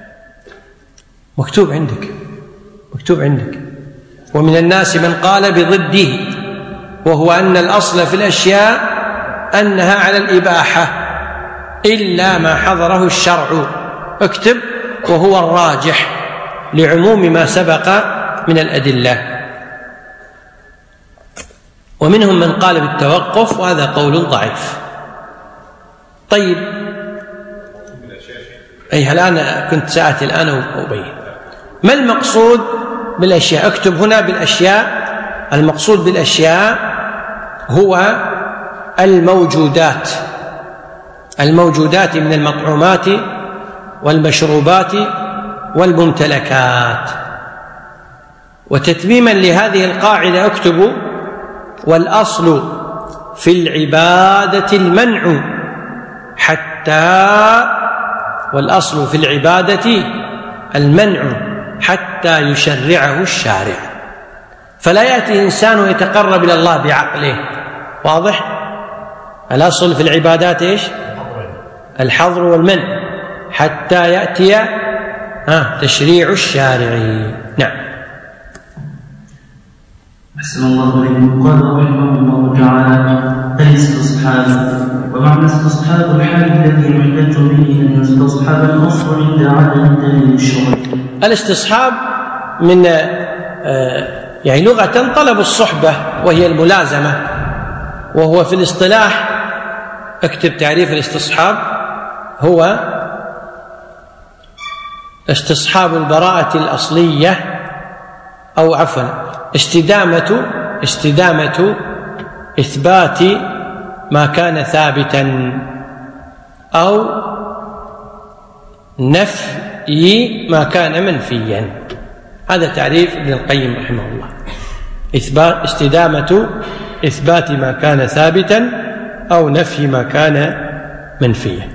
مكتوب عندك، مكتوب عندك. ومن الناس من قال بضده، وهو أن الأصل في الأشياء أنها على الإباحة إلا ما حظره الشرع. اكتب: وهو الراجح لعموم ما سبق من الأدلة. ومنهم من قال بالتوقف، وهذا قول ضعيف. طيب، أي الآن كنت سأتي الآن أبين ما المقصود بالأشياء. اكتب هنا بالأشياء، المقصود بالأشياء هو الموجودات، الموجودات من المطعومات والمشروبات والممتلكات. وتتميما لهذه القاعدة اكتبوا: والأصل في العبادة المنع حتى والأصل في العبادة المنع حتى يشرعه الشارع. فلا يأتي إنسان يتقرب إلى الله بعقله، واضح؟ الأصل في العبادات إيش؟ الحظر والمنع حتى يأتي تشريع الشارع. نعم. أحسن الله إليكم. قال رحمه الله تعالى: الاستصحاب. ومعنى استصحاب الحال الذي يحتج به أن يستصحب الأصل عند عدم الدليل الشرعي. الاستصحاب من يعني لغة طلب الصحبة وهي الملازمة، وهو في الاصطلاح، اكتب تعريف الاستصحاب، هو استصحاب البراءة الأصلية، أو عفوا استدامة إثبات ما كان ثابتا أو نفي ما كان منفيا. هذا تعريف ابن القيم رحمه الله. استدامة إثبات ما كان ثابتا أو نفي ما كان منفيا.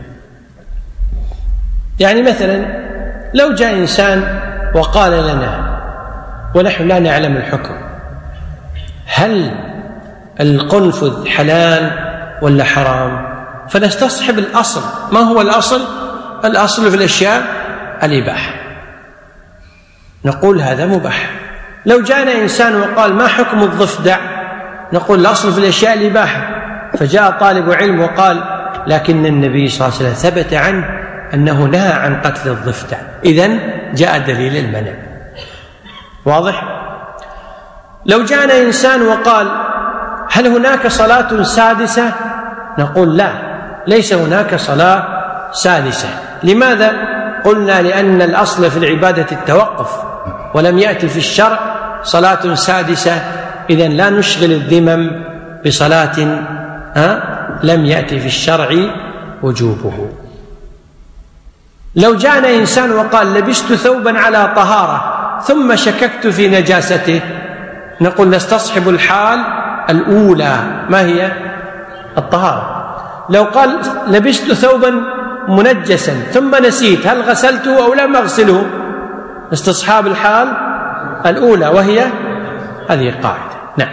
يعني مثلا لو جاء إنسان وقال لنا ونحن لا نعلم الحكم، هل القنفذ حلال ولا حرام؟ فنستصحب الأصل. ما هو الأصل؟ الأصل في الأشياء الإباحة، نقول هذا مباح. لو جاءنا إنسان وقال ما حكم الضفدع؟ نقول الأصل في الأشياء الإباحة. فجاء طالب علم وقال لكن النبي صلى الله عليه وسلم ثبت عنه أنه نهى عن قتل الضفدع، إذن جاء دليل المنع. واضح؟ لو جاءنا إنسان وقال هل هناك صلاة سادسة؟ نقول لا، ليس هناك صلاة سادسة. لماذا؟ قلنا لأن الأصل في العبادة التوقف، ولم يأتي في الشرع صلاة سادسة، إذن لا نشغل الذمم بصلاة لم يأتي في الشرع وجوبه. لو جاءنا إنسان وقال لبست ثوبا على طهارة ثم شككت في نجاسته، نقول نستصحب الحال الأولى، ما هي؟ الطهارة. لو قال لبست ثوبا منجسا ثم نسيت، هل غسلته أو لم أغسله؟ استصحاب الحال الأولى، وهي هذه قاعدة. نعم.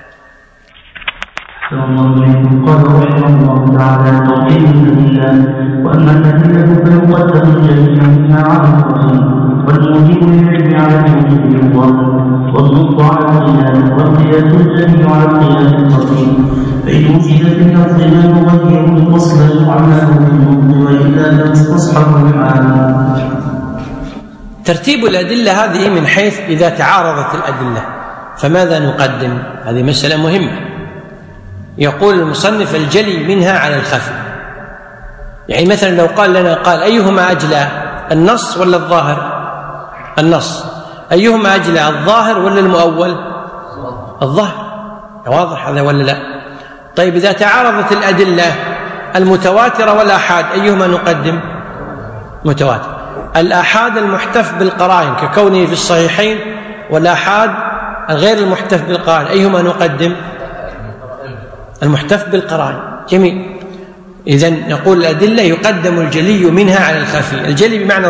قال رحمه الله تعالى: توحيد الأدلة. وأما الأدلة فيقدم الجميع منها على الرسول، والموجب للعلم على الموجب للظاهر، والنص على الخلاف، والقياس الجميع على القياس الخفي. فإن وجد في اللفظ ما يغير الأصل يعمل بالنص، وإلا فاستصحب الحال. ترتيب الأدلة هذه من حيث إذا تعارضت الأدلة فماذا نقدم؟ هذه مسألة مهمة. يقول المصنف: الجلي منها على الخفي. يعني مثلا لو قال لنا أيهما أجلى، النص ولا الظاهر؟ النص. أيهما أجلى، الظاهر ولا المؤول؟ الظاهر. واضح هذا ولا لا؟ طيب إذا تعارضت الأدلة المتواترة والآحاد أيهما نقدم؟ متواتر. الآحاد المحتف بالقرائن ككونه في الصحيحين، والآحاد غير المحتف بالقرائن أيهما نقدم؟ المحتف بالقرائن. جميل. إذن نقول الأدلة يقدم الجلي منها على الخفي. الجلي بمعنى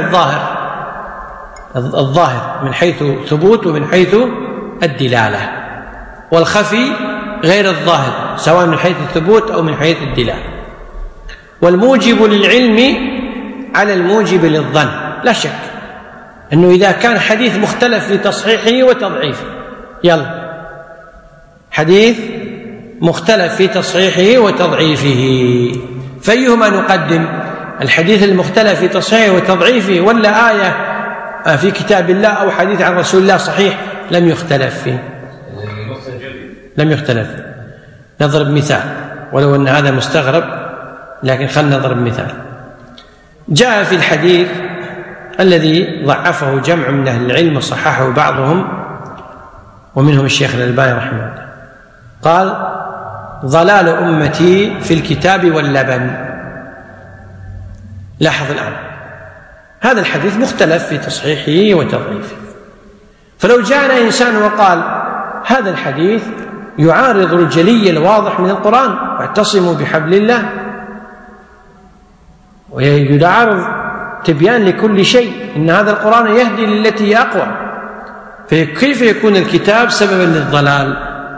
الظاهر من حيث ثبوت ومن حيث الدلالة، والخفي غير الظاهر سواء من حيث الثبوت أو من حيث الدلالة. والموجب للعلم على الموجب للظن. لا شك أنه إذا كان حديث مختلف في تصحيحه وتضعيفه، يلا حديث مختلف في تصحيحه وتضعيفه، فأيهما نقدم؟ الحديث المختلف في تصحيحه وتضعيفه، ولا آية في كتاب الله أو حديث عن رسول الله صحيح لم يختلف فيه؟ لم يختلف. نضرب مثال ولو أن هذا مستغرب، لكن خلنا نضرب مثال. جاء في الحديث الذي ضعفه جمع من أهل العلم وصححه بعضهم ومنهم الشيخ الألباني رحمه الله، قال: ضلال أمتي في الكتاب واللبن. لاحظ الآن هذا الحديث مختلف في تصحيحه وتضعيفه، فلو جاءنا إنسان وقال هذا الحديث يعارض الجلي الواضح من القرآن، واعتصموا بحبل الله، ويعارض تبيان لكل شيء، إن هذا القرآن يهدي للتي هي أقوى. فكيف يكون الكتاب سببا للضلال؟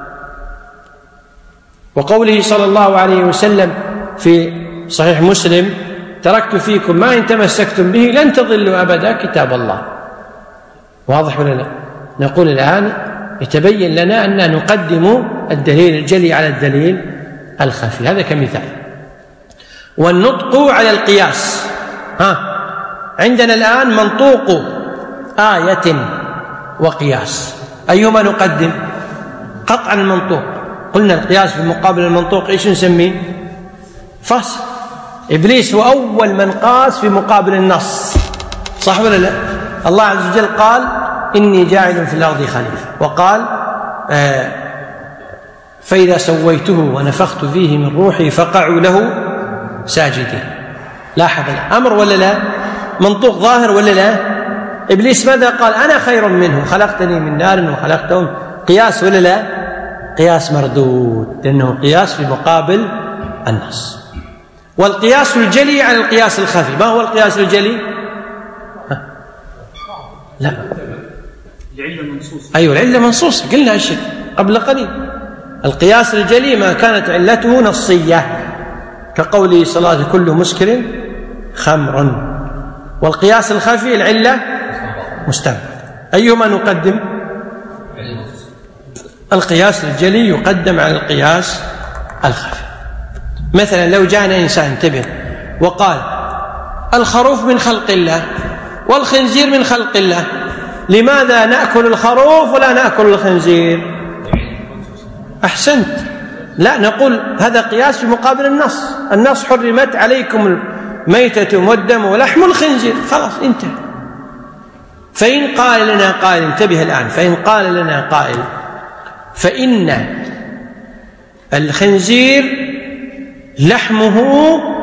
وقوله صلى الله عليه وسلم في صحيح مسلم: تركت فيكم ما إن تمسكتم به لن تضلوا أبدا كتاب الله. واضح ولا لا؟ نقول الآن يتبين لنا أن نقدم الدليل الجلي على الدليل الخفي، هذا كمثال. والنطق على القياس. عندنا الآن منطوق آية وقياس، أيهما نقدم؟ قطعا المنطوق. قلنا القياس في مقابل المنطوق إيش نسميه؟ فصل. إبليس هو أول من قاس في مقابل النص، صح ولا لا؟ الله عز وجل قال: إني جاعل في الأرض خليفة، وقال: فإذا سويته ونفخت فيه من روحي فقعوا له ساجدين. لاحظ الأمر ولا لا؟ منطوق ظاهر ولا لا؟ إبليس ماذا قال؟ أنا خير منه، خلقتني من نار وخلقته. قياس ولا لا؟ قياس مردود، لأنه قياس في مقابل النص. والقياس الجلي على القياس الخفي. ما هو القياس الجلي؟ لا، العلة منصوصة. أيوة، العلة منصوصة، قلنا الشيء قبل قليل. القياس الجلي ما كانت علته نصية، كقوله صلى الله عليه وسلم: كل مسكر خمر. والقياس الخفي العلة مستمر. أيهما نقدم؟ القياس الجلي يقدم على القياس الخفي. مثلا لو جاءنا إنسان انتبه وقال: الخروف من خلق الله والخنزير من خلق الله، لماذا نأكل الخروف ولا نأكل الخنزير؟ أحسنت. لا، نقول هذا قياس في مقابل النص. النص: حرمت عليكم الميتة والدم ولحم الخنزير، خلاص انتهى. فإن قال لنا قائل، انتبه الآن، فإن قال لنا قائل: فإن الخنزير لحمه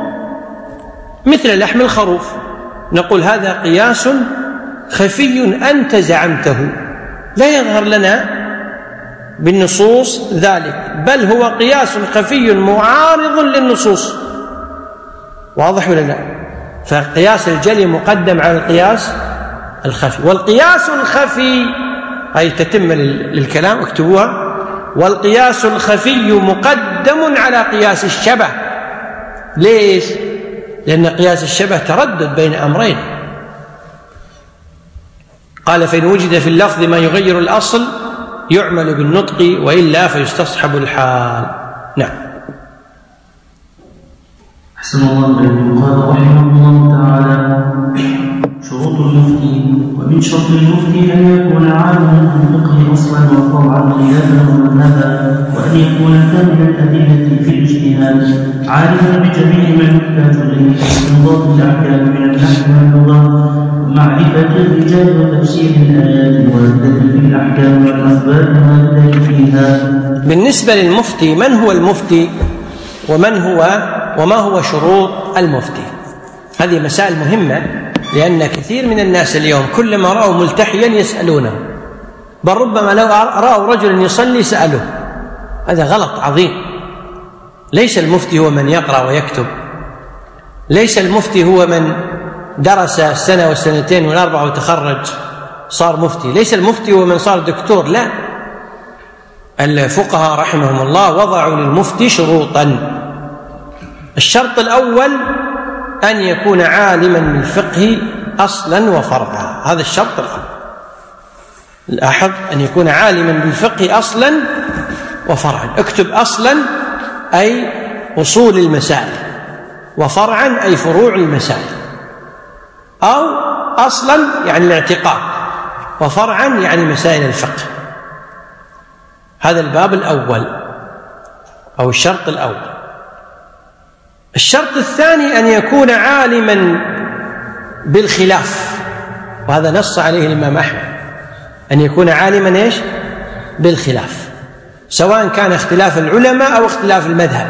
مثل لحم الخروف، نقول هذا قياس خفي أنت زعمته، لا يظهر لنا بالنصوص ذلك، بل هو قياس خفي معارض للنصوص. واضح ولا لا؟ فالقياس الجلي مقدم على القياس الخفي. والقياس الخفي، أي تتم للكلام، اكتبوها: والقياس الخفي مقدم على قياس الشبه. ليش؟ لأن قياس الشبه تردد بين أمرين. قال: فإن وجد في اللفظ ما يغير الأصل يعمل بالنطق، وإلا فيستصحب الحال. نعم. أحسن الله إليكم. قال رحمه الله تعالى: شروط المفتي. ومن شرط المفتي أن يكون عالما بالفقه أصلا وفرعا خلافا ومذهبا، وأن يكون كامل الأدلة في الاجتهاد، عالما بجميع ما يحتاج إليه في استنباط الأحكام من النحو واللغة، ومعرفة الرجال وتفسير الآيات والدليل في الأحكام والأخبار والدليل فيها. بالنسبة للمفتي، من هو المفتي وما هو شروط المفتي؟ هذه مسائل مهمة، لأن كثير من الناس اليوم كلما رأوا ملتحيا يسألونه، بل ربما لو رأوا رجلا يصلي سألوه. هذا غلط عظيم. ليس المفتي هو من يقرأ ويكتب، ليس المفتي هو من درس سنة والسنتين والأربعة وتخرج صار مفتي، ليس المفتي هو من صار دكتور، لا. الفقهاء رحمهم الله وضعوا للمفتي شروطا. الشرط الأول أن يكون عالما بالفقه أصلا وفرعا، هذا الشرط الأول. لاحظ، أن يكون عالما بالفقه أصلا وفرعا. اكتب: أصلا أي أصول المسائل، وفرعا أي فروع المسائل، أو أصلا يعني الاعتقاد، وفرعا يعني مسائل الفقه. هذا الباب الأول أو الشرط الأول. الشرط الثاني أن يكون عالما بالخلاف، وهذا نص عليه الإمام أحمد، أن يكون عالما إيش؟ بالخلاف، سواء كان اختلاف العلماء أو اختلاف المذهب.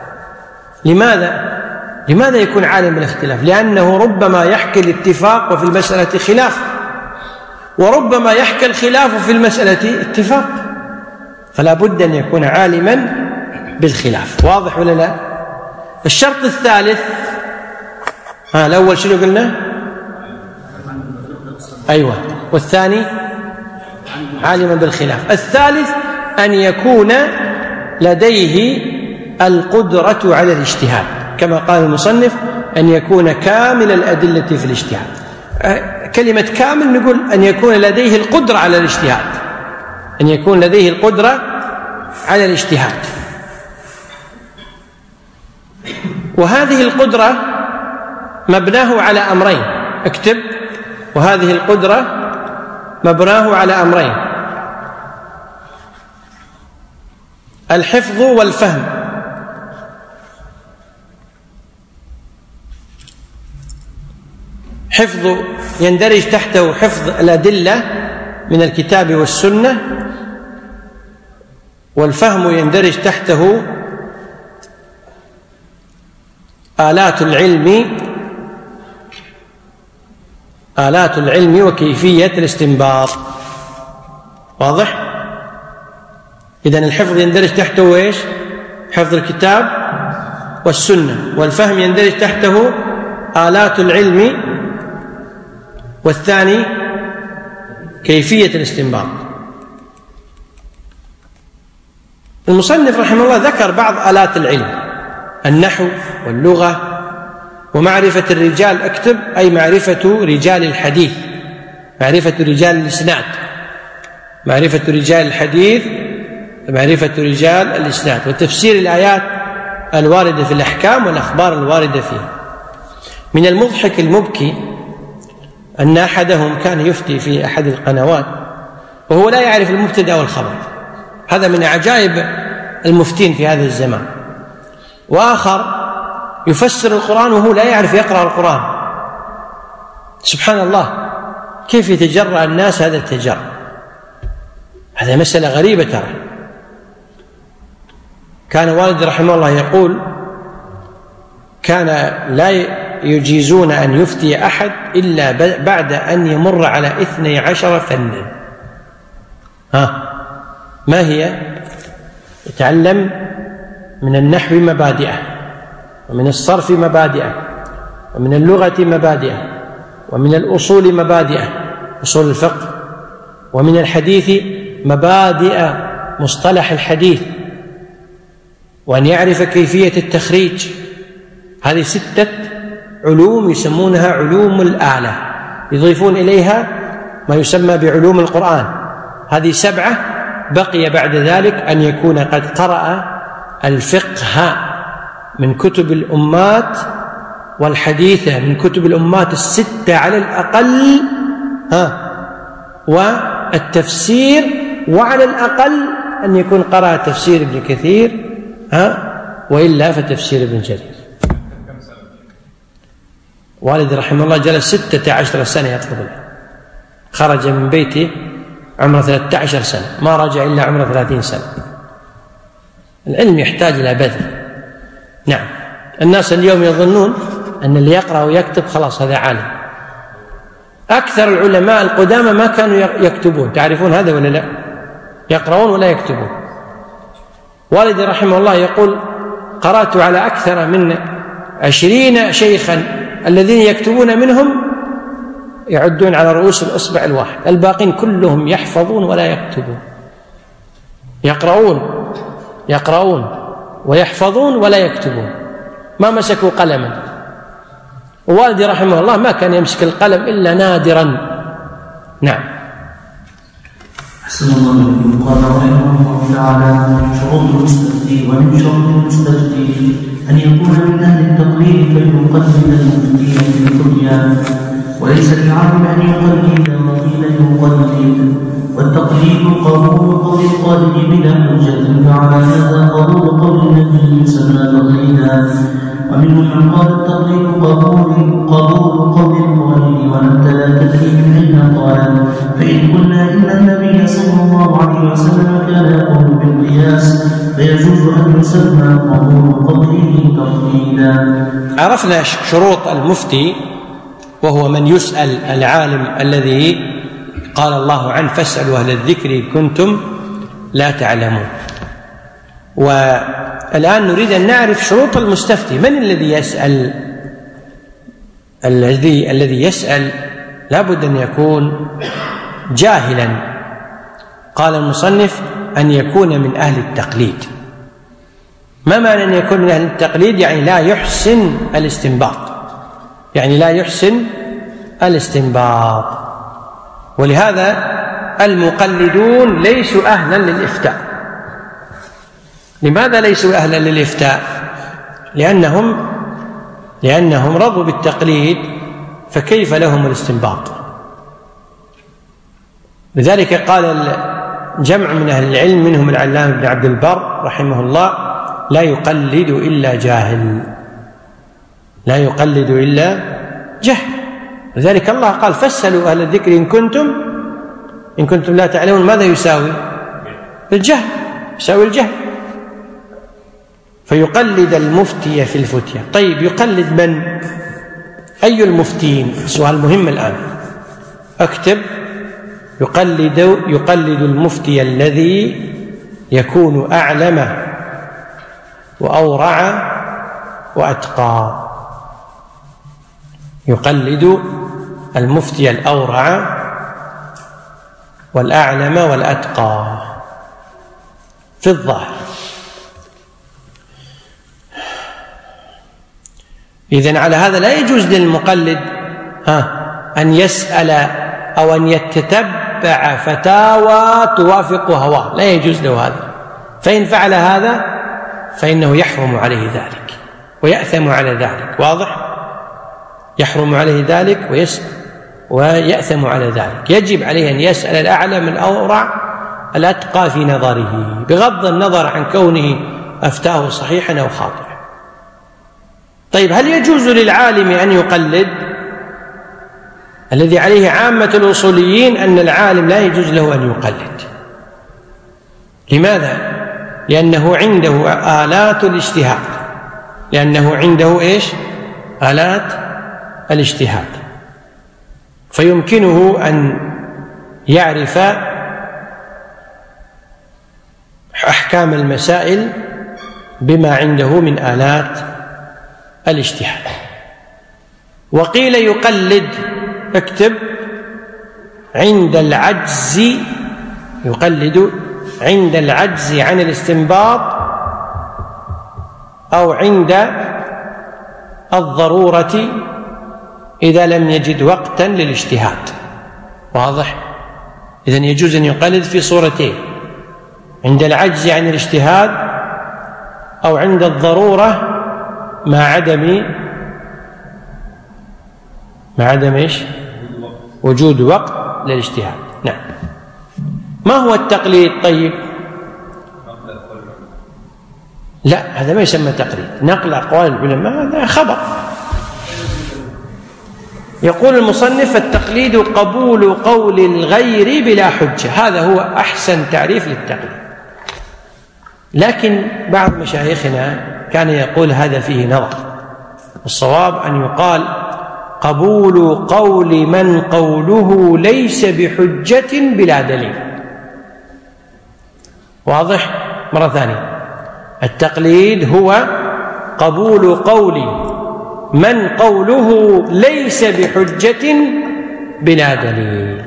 لماذا يكون عالم بالاختلاف؟ لأنه ربما يحكي الاتفاق وفي المسألة خلاف، وربما يحكي الخلاف وفي المسألة اتفاق، فلا بد أن يكون عالما بالخلاف. واضح ولا لا؟ الشرط الثالث، الأول شنو قلنا؟ أيوة. والثاني عالما بالخلاف. الثالث أن يكون لديه القدرة على الاجتهاد، كما قال المصنف أن يكون كامل الأدلة في الاجتهاد. كلمة كامل نقول أن يكون لديه القدرة على الاجتهاد، أن يكون لديه القدرة على الاجتهاد. وهذه القدرة مبناه على أمرين، اكتب، وهذه القدرة مبناه على أمرين: الحفظ والفهم. حفظ يندرج تحته حفظ الأدلة من الكتاب والسنة، والفهم يندرج تحته آلات العلم وكيفية الاستنباط. واضح؟ إذن الحفظ يندرج تحته إيش؟ حفظ الكتاب والسنة، والفهم يندرج تحته آلات العلم، والثاني كيفية الاستنباط. المصنف رحمه الله ذكر بعض آلات العلم: النحو واللغة ومعرفة الرجال، اكتب، أي معرفة رجال الحديث، معرفة رجال الإسناد، معرفة رجال الحديث، معرفة رجال الإسناد، وتفسير الآيات الواردة في الأحكام والأخبار الواردة فيها. من المضحك المبكي أن أحدهم كان يفتي في أحد القنوات وهو لا يعرف المبتدأ والخبر، هذا من عجائب المفتين في هذا الزمان. وآخر يفسر القرآن وهو لا يعرف يقرأ القرآن. سبحان الله، كيف يتجرأ الناس هذا التجرؤ؟ هذا مسألة غريبة ترى. كان والد رحمه الله يقول: كان لا يجيزون أن يفتي أحد إلا بعد أن يمر على 12 فنا. ما هي؟ يتعلم من النحو مبادئه، ومن الصرف مبادئه، ومن اللغة مبادئه، ومن الأصول مبادئه، أصول الفقه، ومن الحديث مبادئ مصطلح الحديث، وأن يعرف كيفية التخريج. هذه 6 علوم يسمونها علوم الآلة، يضيفون إليها ما يسمى بعلوم القرآن. هذه 7. بقي بعد ذلك أن يكون قد قرأ الفقه من كتب الأمات، والحديثة من كتب الأمات 6 على الأقل، والتفسير، وعلى الأقل أن يكون قرأ تفسير ابن كثير، وإلا فتفسير ابن جرير. والد رحمه الله جلس 16 سنة يطلب العلم، خرج من بيته عمره 13 سنة، ما رجع إلا عمره 30 سنة. العلم يحتاج إلى بذل. نعم، الناس اليوم يظنون أن اللي يقرأ ويكتب خلاص هذا عالم. أكثر العلماء القدامى ما كانوا يكتبون، تعرفون هذا ولا لا؟ يقرؤون ولا يكتبون. والدي رحمه الله يقول: قرأت على أكثر من 20 شيخا الذين يكتبون منهم يعدون على رؤوس الأصبع الواحد، الباقين كلهم يحفظون ولا يكتبون، يقرؤون ويحفظون ولا يكتبون، ما مسكوا قلما. ووالدي رحمه الله ما كان يمسك القلم إلا نادرا. نعم. أحسن الله إليكم. قال رحمه الله تعالى: شروط المستفتي. ومن شروط المستفتي أن يكون من أهل التقليد فيقلد المفتي في الدنيا، وليس للعالم أن يقلد وقيل يقلد، والتقليد قبول قول القائل بلا حجة، فعلى هذا قبول قول النبي يسمى تقليدا. ومنهم من قال التقليد قبول قول القائل، وأنت لا تدري من أين قال. فإن قلنا إن النبي صلى الله عليه وسلم كان يقول بالقياس، فيجوز أن يسمى قبول قوله تقليدا. عرفنا شروط المفتي، وهو من يسأل العالم الذي قال الله عنه: فاسألوا أهل الذكر إن كنتم لا تعلمون. والآن نريد أن نعرف شروط المستفتي. من الذي يسأل؟ الذي يسأل لا بد أن يكون جاهلا. قال المصنف أن يكون من أهل التقليد. ما معنى أن يكون من أهل التقليد؟ يعني لا يحسن الاستنباط، يعني لا يحسن الاستنباط. ولهذا المقلدون ليسوا أهلا للإفتاء. لماذا ليسوا أهلا للإفتاء؟ لأنهم رضوا بالتقليد، فكيف لهم الاستنباط؟ لذلك قال جمع من أهل العلم منهم العلامة ابن عبد البر رحمه الله: لا يقلد إلا جاهل، لا يقلد إلا جهل. لذلك الله قال: فاسألوا أهل الذكر إن كنتم لا تعلمون. ماذا يساوي؟ الجهل، يساوي الجهل. فيقلد المفتي في الفتية. طيب يقلد من؟ أي المفتين؟ سؤال مهم الآن، اكتب: يقلد المفتي الذي يكون أعلم وأورع وأتقى. يقلد المفتي الأورع والأعلم والأتقى في الظاهر. إذن على هذا لا يجوز للمقلد أن يسأل أو أن يتتبع فتاوى توافق هواه، لا يجوز له هذا. فإن فعل هذا فإنه يحرم عليه ذلك ويأثم على ذلك. واضح؟ يحرم عليه ذلك ويأثم على ذلك. يجب عليه أن يسأل الأعلم الأورع الأتقى في نظره، بغض النظر عن كونه أفتاه صحيحا أو خاطئا. طيب هل يجوز للعالم أن يقلد؟ الذي عليه عامة الأصوليين أن العالم لا يجوز له أن يقلد. لماذا؟ لأنه عنده آلات الاجتهاد. لأنه عنده إيش؟ آلات الاجتهاد، فيمكنه أن يعرف أحكام المسائل بما عنده من آلات الاجتهاد. وقيل يقلد، اكتب: عند العجز، يقلد عند العجز عن الاستنباط أو عند الضرورة إذا لم يجد وقتا للاجتهاد. واضح؟ إذن يجوز أن يقلد في صورتين: عند العجز عن الاجتهاد أو عند الضرورة مع عدم إيش؟ وجود وقت للاجتهاد. نعم. ما هو التقليد؟ طيب لا، هذا ما يسمى تقليد. نقل أقوال العلماء هذا خبر. يقول المصنف: التقليد قبول قول الغير بلا حجة. هذا هو أحسن تعريف للتقليد. لكن بعض مشايخنا كان يقول هذا فيه نظر. الصواب أن يقال: قبول قول من قوله ليس بحجة بلا دليل. واضح؟ مرة ثانية: التقليد هو قبول قول من قوله ليس بحجة بلا دليل.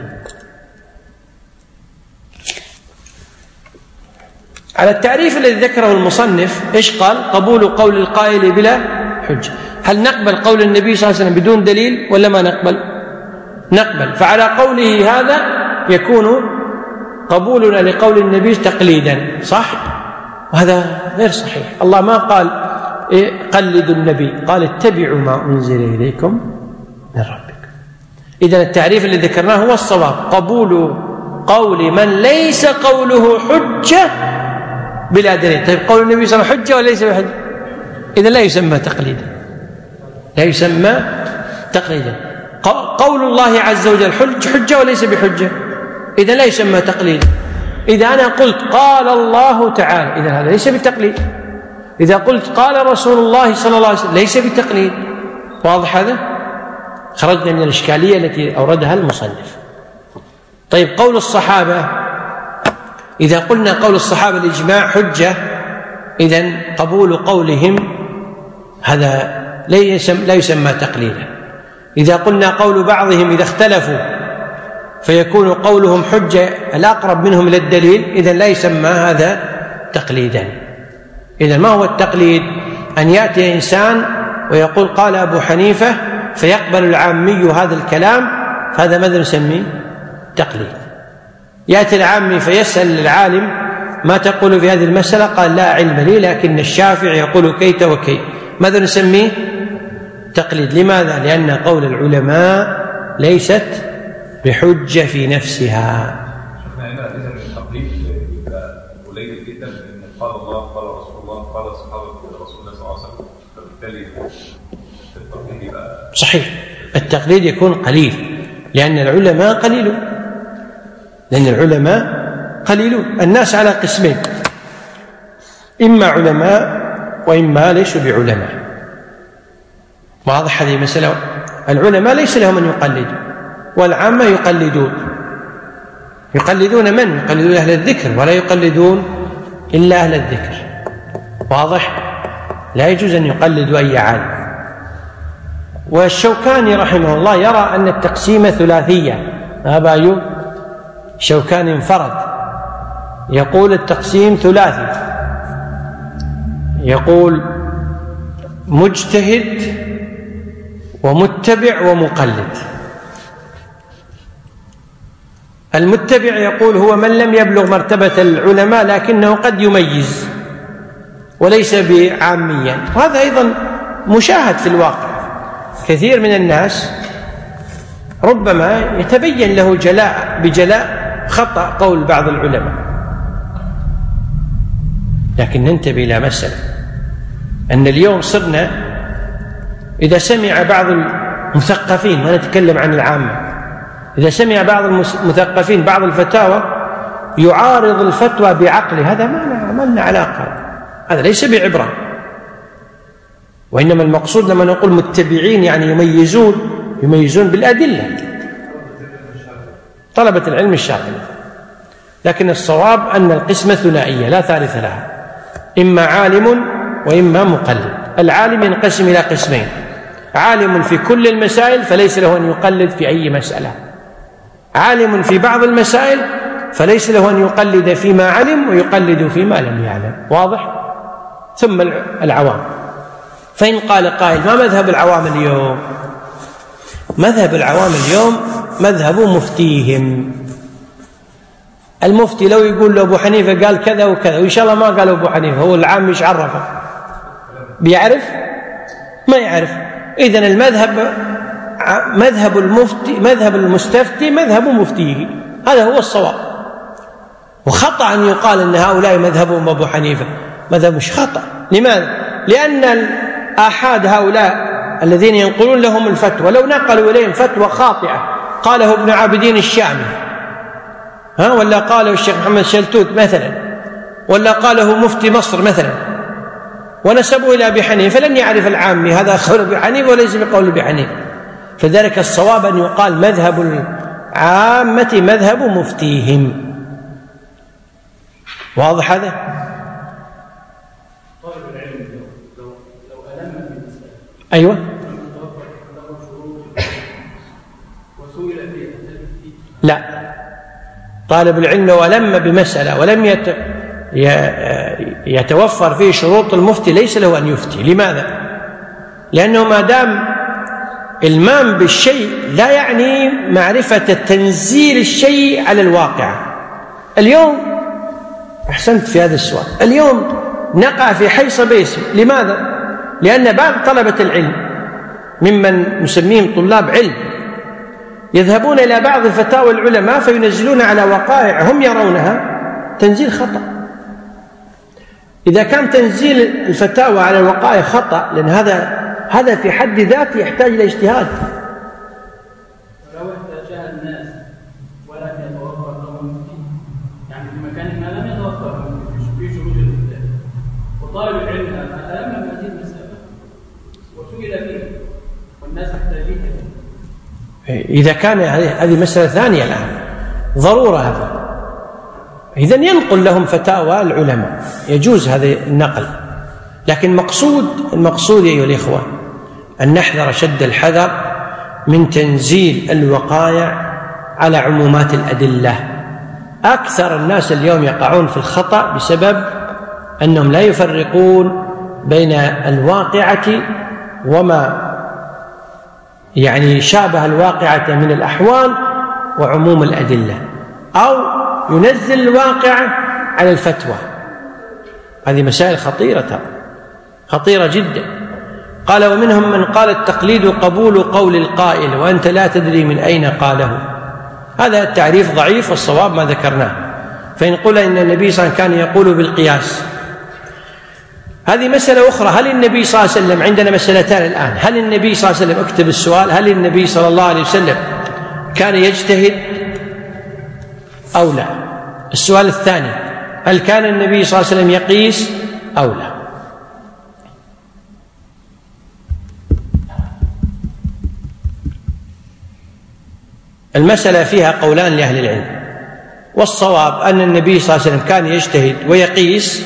على التعريف الذي ذكره المصنف إيش قال؟ قبول قول القائل بلا حجة. هل نقبل قول النبي صلى الله عليه وسلم بدون دليل ولا ما نقبل؟ نقبل. فعلى قوله هذا يكون قبولنا لقول النبي تقليدا، صح؟ وهذا غير صحيح. الله ما قال قلدوا النبي، قال اتبعوا ما أنزل إليكم من ربكم. إذن التعريف الذي ذكرناه هو الصواب: قبول قول من ليس قوله حجة بلا دليل. طيب قول النبي صلى الله عليه وسلم حجة وليس بحجة؟ إذن لا يسمى تقليدا، لا يسمى تقليدا. قول الله عز وجل حجة وليس بحجة، إذن لا يسمى تقليدا. إذا أنا قلت قال الله تعالى، إذن هذا ليس بالتقليد. إذا قلت قال رسول الله صلى الله عليه وسلم ليس بالتقليد. واضح هذا؟ خرجنا من الإشكالية التي أوردها المصنف. طيب قول الصحابة، إذا قلنا قول الصحابة الإجماع حجة، إذن قبول قولهم هذا لا يسمى تقليدا. إذا قلنا قول بعضهم إذا اختلفوا فيكون قولهم حجة الأقرب منهم إلى الدليل، إذن لا يسمى هذا تقليدا. إذن ما هو التقليد؟ أن يأتي إنسان ويقول قال أبو حنيفة فيقبل العامي هذا الكلام، فهذا ماذا نسميه؟ تقليد. يأتي العامي فيسأل العالم ما تقول في هذه المسألة؟ قال لا علم لي لكن الشافعي يقول كيت وكيت، ماذا نسميه؟ تقليد. لماذا؟ لأن قول العلماء ليست بحجة في نفسها. إذن التقليد يبقى قليل جدا، لأن قال الله قال رسول الله قال صحابة رسول الله صلى الله عليه وسلم، فبالتالي التقليد يبقى صحيح. التقليد يكون قليل لأن العلماء قليلون، الناس على قسمين، إما علماء وإما ليسوا بعلماء. واضح هذه مسألة؟ العلماء ليس لهم أن يقلدوا، والعامة يقلدون من؟ يقلدون أهل الذكر، ولا يقلدون إلا أهل الذكر. واضح؟ لا يجوز أن يقلدوا أي عالم. والشوكاني رحمه الله يرى أن التقسيم ثلاثية. أبا أيوب الشوكاني انفرد، يقول التقسيم ثلاثي، يقول مجتهد ومتبع ومقلد. المتبع يقول هو من لم يبلغ مرتبة العلماء لكنه قد يميز وليس بعاميا، وهذا أيضا مشاهد في الواقع. كثير من الناس ربما يتبين له بجلاء خطأ قول بعض العلماء، لكن ننتبه إلى مسألة، أن اليوم صرنا إذا سمع بعض المثقفين، ما نتكلم عن العامة، إذا سمع بعض المثقفين بعض الفتاوى يعارض الفتوى بعقله، هذا ما لنا علاقة، هذا ليس بعبرة. وإنما المقصود لما نقول متبعين يعني يميزون بالأدلة، طلبة العلم الشافعي. لكن الصواب أن القسمة ثنائية لا ثالث لها، إما عالم وإما مقلد. العالم ينقسم إلى قسمين: عالم في كل المسائل فليس له أن يقلد في أي مسألة، عالم في بعض المسائل فليس له أن يقلد فيما علم ويقلد فيما لم يعلم. واضح؟ ثم العوام. فإن قال قائل ما مذهب العوام اليوم؟ مذهب العوام اليوم مذهب مفتيهم. المفتي لو يقول له أبو حنيفة قال كذا وكذا، وإن شاء الله ما قال أبو حنيفة، هو العام مش عرفه؟ بيعرف؟ ما يعرف. إذن المذهب مذهب المفتي، مذهب المستفتي مذهب مفتيه، هذا هو الصواب. وخطأ أن يقال أن هؤلاء مذهبهم أبو حنيفة، مذهب مش خطأ. لماذا؟ لأن آحاد هؤلاء الذين ينقلون لهم الفتوى لو نقلوا إليهم فتوى خاطئة قاله ابن عابدين الشامي ولا قاله الشيخ محمد شلتوت مثلا، ولا قاله مفتي مصر مثلا، ونسبوا إلى أبي حنيفة، فلن يعرف العامي هذا قول أبي حنيفة وليس بقول أبي حنيفة. فذلك الصواب أن يقال مذهب العامة مذهب مفتيهم. واضح هذا؟ طالب العلم لو ألم بالمسألة أيوة وسئل فيها لا، طالب العلم لو ألم بمسألة ولم يتوفر فيه شروط المفتي ليس له أن يفتي. لماذا؟ لأنه ما دام المام بالشيء لا يعني معرفة تنزيل الشيء على الواقع. اليوم أحسنت في هذا السؤال، اليوم نقع في حيص بيسي. لماذا؟ لأن بعض طلبة العلم ممن نسميهم طلاب علم يذهبون إلى بعض فتاوى العلماء فينزلون على وقائع هم يرونها تنزيل خطأ. إذا كان تنزيل الفتاوى على الوقائع خطأ، لأن هذا في حد ذاته يحتاج إلى اجتهاد. ولو احتاجها الناس ولم يتوفر لهم يعني في مكان ما لم يتوفر في شروط الفتاة، وطالب العلم ألم بهذه المسألة وسئل فيها والناس محتاجين، إذا كان هذه مسألة ثانية الآن ضرورة هذا، إذن ينقل لهم فتاوى العلماء، يجوز هذا النقل. لكن المقصود أيها الإخوة أن نحذر شد الحذر من تنزيل الوقائع على عمومات الأدلة. أكثر الناس اليوم يقعون في الخطأ بسبب أنهم لا يفرقون بين الواقعة وما شابه الواقعة من الأحوال وعموم الأدلة، أو ينزل الواقعة على الفتوى. هذه مسائل خطيرة جدا. قال: ومنهم من قال التقليد قبول قول القائل وأنت لا تدري من أين قاله. هذا التعريف ضعيف، والصواب ما ذكرناه. فإن قل إن النبي صلى الله عليه وسلم كان يقول بالقياس، هذه مسألة أخرى. هل النبي صلى الله عليه وسلم، عندنا مسألتان الآن، هل النبي صلى الله عليه وسلم، اكتب السؤال، هل النبي صلى الله عليه وسلم كان يجتهد أو لا؟ السؤال الثاني: هل كان النبي صلى الله عليه وسلم يقيس أو لا؟ المسألة فيها قولان لأهل العلم، والصواب أن النبي صلى الله عليه وسلم كان يجتهد ويقيس،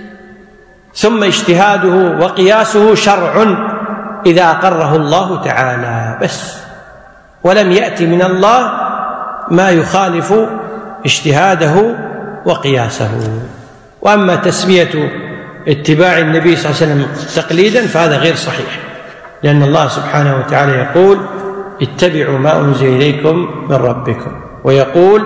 ثم اجتهاده وقياسه شرع إذا أقره الله تعالى بس، ولم يأتي من الله ما يخالف اجتهاده وقياسه. وأما تسمية اتباع النبي صلى الله عليه وسلم تقليدا فهذا غير صحيح، لأن الله سبحانه وتعالى يقول: اتبعوا ما أنزل إليكم من ربكم، ويقول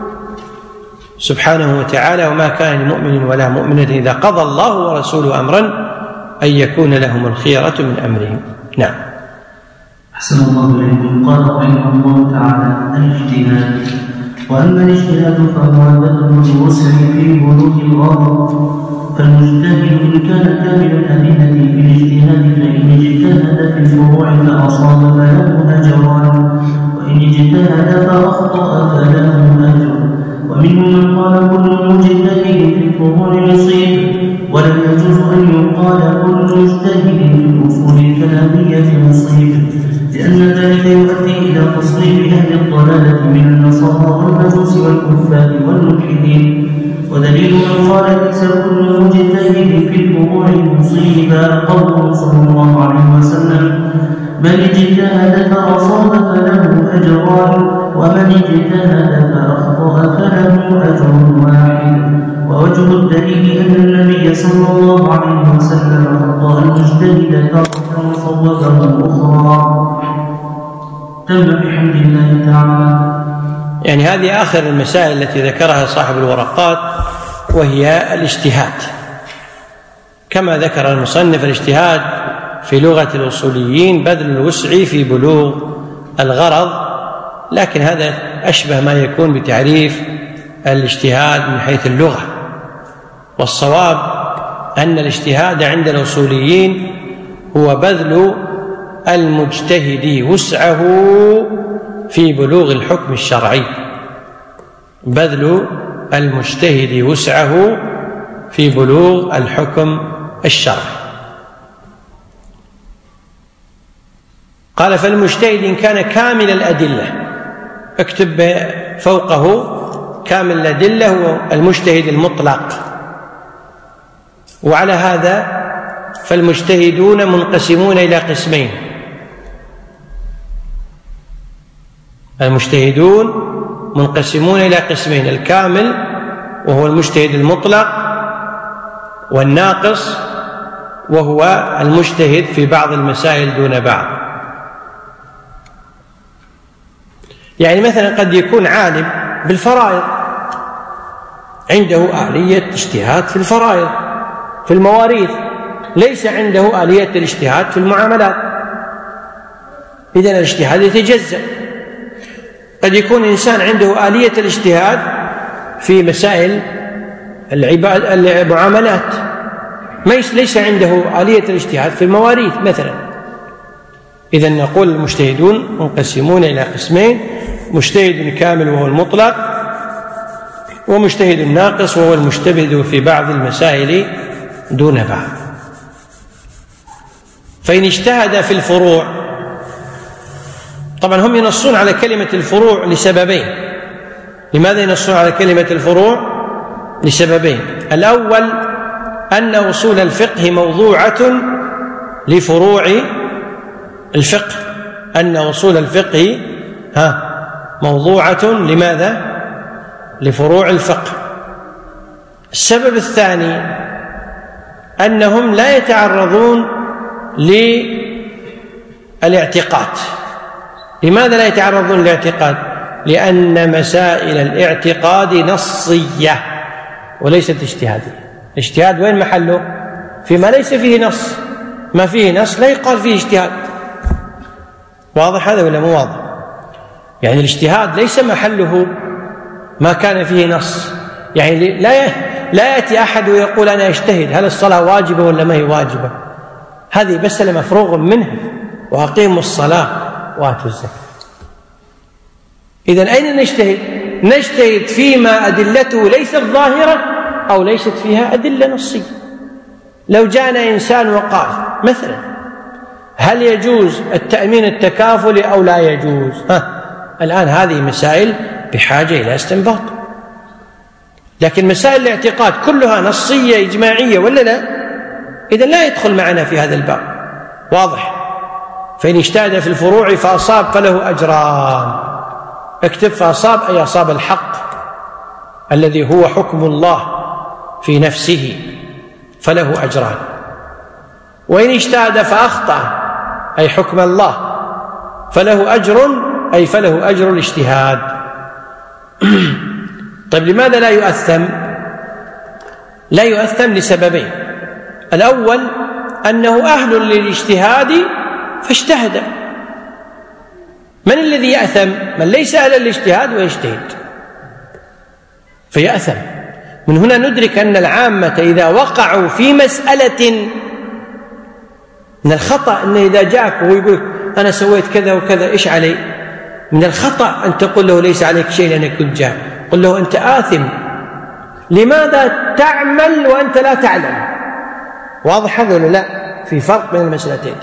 سبحانه وتعالى: وما كان لمؤمن ولا مؤمنة إذا قضى الله ورسوله أمرا أن يكون لهم الخيرة من أمرهم. نعم. أحسن الله إليكم. قال رحمه الله تعالى: الاجتهاد. وأما الاجتهاد فهو بذل الوسع في بلوغ الغرض، فالمجتهد إن كان كامل الأدلة في الاجتهاد فإن اجتهد في الفروع فأصاب فله أجران، وإن اجتهد فأخطأ فله أجر. ومنهم من قال: كل مجتهد في الفروع مصيب، ولم يجوز أن يقال كل مجتهد في الأصول الكلامية مصيب، لأن ذلك يؤدي إلى تصنيف أهل الضلالة من النصارى والمجوس والكفار والملحدين. ودليل من قال: ليس كل مجتهد في الفروع مصيبا قوله صلى الله عليه وسلم: من اجتهد فأصاب فله أجران، ومن اجتهد فأخطأ فله أجر واحد. ووجه الدليل أن النبي صلى الله عليه وسلم أخطأ المجتهد تارة وصوبه أخرى. تم بحمد الله تعالى. هذه آخر المسائل التي ذكرها صاحب الورقات، وهي الاجتهاد. كما ذكر المصنف، الاجتهاد في لغة الأصوليين بذل الوسع في بلوغ الغرض، لكن هذا أشبه ما يكون بتعريف الاجتهاد من حيث اللغة. والصواب أن الاجتهاد عند الأصوليين هو بذل المجتهد وسعه في بلوغ الحكم الشرعي، بذل المجتهد وسعه في بلوغ الحكم الشرعي. قال: فالمجتهد إن كان كامل الأدلة، اكتب فوقه كامل الأدلة هو المجتهد المطلق. وعلى هذا فالمجتهدون منقسمون إلى قسمين: المجتهدون منقسمون إلى قسمين: الكامل وهو المجتهد المطلق، والناقص وهو المجتهد في بعض المسائل دون بعض. مثلا قد يكون عالم بالفرائض، عنده آلية اجتهاد في الفرائض في المواريث، ليس عنده آلية الاجتهاد في المعاملات، إذن الاجتهاد يتجزأ. قد يكون إنسان عنده آلية الاجتهاد في مسائل المعاملات، ليس عنده آلية الاجتهاد في المواريث مثلا. إذن نقول المجتهدون منقسمون إلى قسمين: مجتهد كامل وهو المطلق، ومجتهد ناقص وهو المجتهد في بعض المسائل دون بعض. فإن اجتهد في الفروع، طبعا هم ينصون على كلمة الفروع لسببين. لماذا ينصون على كلمة الفروع؟ لسببين: الأول أن أصول الفقه موضوعة لفروع الفقه، أن أصول الفقه موضوعة لماذا؟ لفروع الفقه. السبب الثاني أنهم لا يتعرضون للاعتقاد. لماذا لا يتعرضون للاعتقاد؟ لأن مسائل الاعتقاد نصية وليست اجتهادية. الاجتهاد وين محله؟ فيما ليس فيه نص. ما فيه نص لا يقال فيه اجتهاد. واضح هذا ولا مو واضح؟ يعني الاجتهاد ليس محله ما كان فيه نص. يعني لا يأتي أحد ويقول أنا أجتهد هل الصلاة واجبة ولا ما هي واجبة. هذه مسألة مفروغ منها، وأقيموا الصلاة وآتوا الزكاة. إذن أين نجتهد؟ نجتهد فيما أدلته ليست ظاهرة أو ليست فيها أدلة نصية. لو جاءنا إنسان وقال مثلا هل يجوز التأمين التكافلي أو لا يجوز؟ الآن هذه مسائل بحاجة إلى استنباط. لكن مسائل الاعتقاد كلها نصية إجماعية ولا لا؟ إذن لا يدخل معنا في هذا الباب. واضح؟ فإن اجتهد في الفروع فأصاب فله أجران. اكتب فأصاب أي أصاب الحق الذي هو حكم الله في نفسه فله أجران. وإن اجتهد فأخطأ أي حكم الله فله أجر أي فله أجر الاجتهاد. طيب لماذا لا يؤثم؟ لا يؤثم لسببين. الأول أنه أهل للاجتهاد فاجتهد. من الذي يأثم؟ من ليس أهل الاجتهاد ويجتهد فيأثم. من هنا ندرك أن العامة إذا وقعوا في مسألة من الخطأ، أنه إذا جاءك ويقول أنا سويت كذا وكذا إيش علي؟ من الخطأ أن تقول له ليس عليك شيء لأنك كنت جاهل. قل له أنت آثم. لماذا تعمل وأنت لا تعلم؟ واضح هذا ولا لا؟ في فرق بين المسألتين.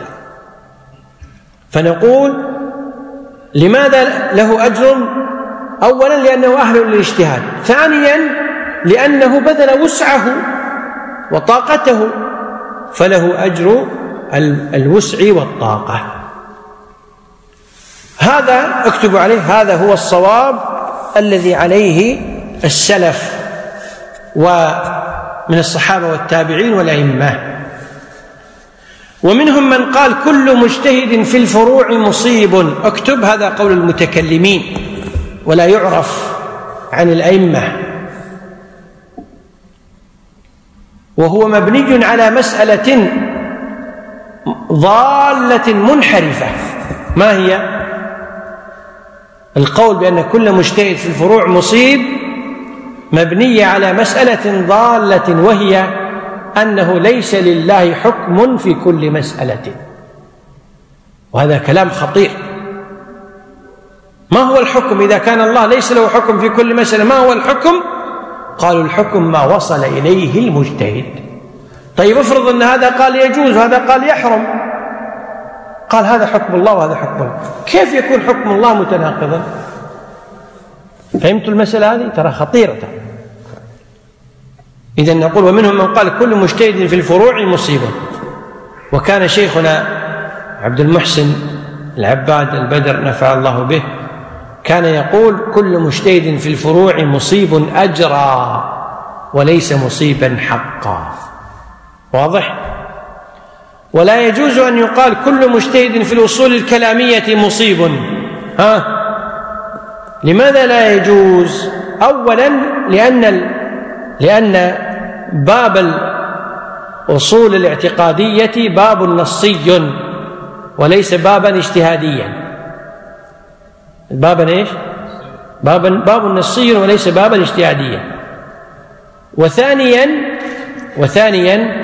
فنقول لماذا له أجر؟ أولا لأنه أهل للاجتهاد، ثانيا لأنه بذل وسعه وطاقته فله أجر الوسع والطاقة. هذا اكتب عليه، هذا هو الصواب الذي عليه السلف ومن الصحابة والتابعين والأئمة. ومنهم من قال كل مجتهد في الفروع مصيب. اكتب هذا قول المتكلمين ولا يعرف عن الأئمة، وهو مبني على مسألة ضالة منحرفة. ما هي؟ القول بأن كل مجتهد في الفروع مصيب مبني على مسألة ضالة، وهي أنه ليس لله حكم في كل مسألة. وهذا كلام خطير. ما هو الحكم إذا كان الله ليس له حكم في كل مسألة؟ ما هو الحكم؟ قالوا الحكم ما وصل إليه المجتهد. طيب افرض أن هذا قال يجوز وهذا قال يحرم، قال هذا حكم الله وهذا حكم الله، كيف يكون حكم الله متناقضا؟ فهمت المسألة هذه؟ ترى خطيرة. إذن نقول ومنهم من قال كل مجتهد في الفروع مصيب. وكان شيخنا عبد المحسن العباد البدر نفع الله به كان يقول كل مجتهد في الفروع مصيب أجرا وليس مصيبا حقا. واضح؟ ولا يجوز أن يقال كل مجتهد في الأصول الكلامية مصيب. لماذا لا يجوز؟ أولا لأن باب الأصول الاعتقادية باب نصي وليس بابا اجتهاديا. بابا ايش؟ باب نصي وليس بابا اجتهاديا. وثانيا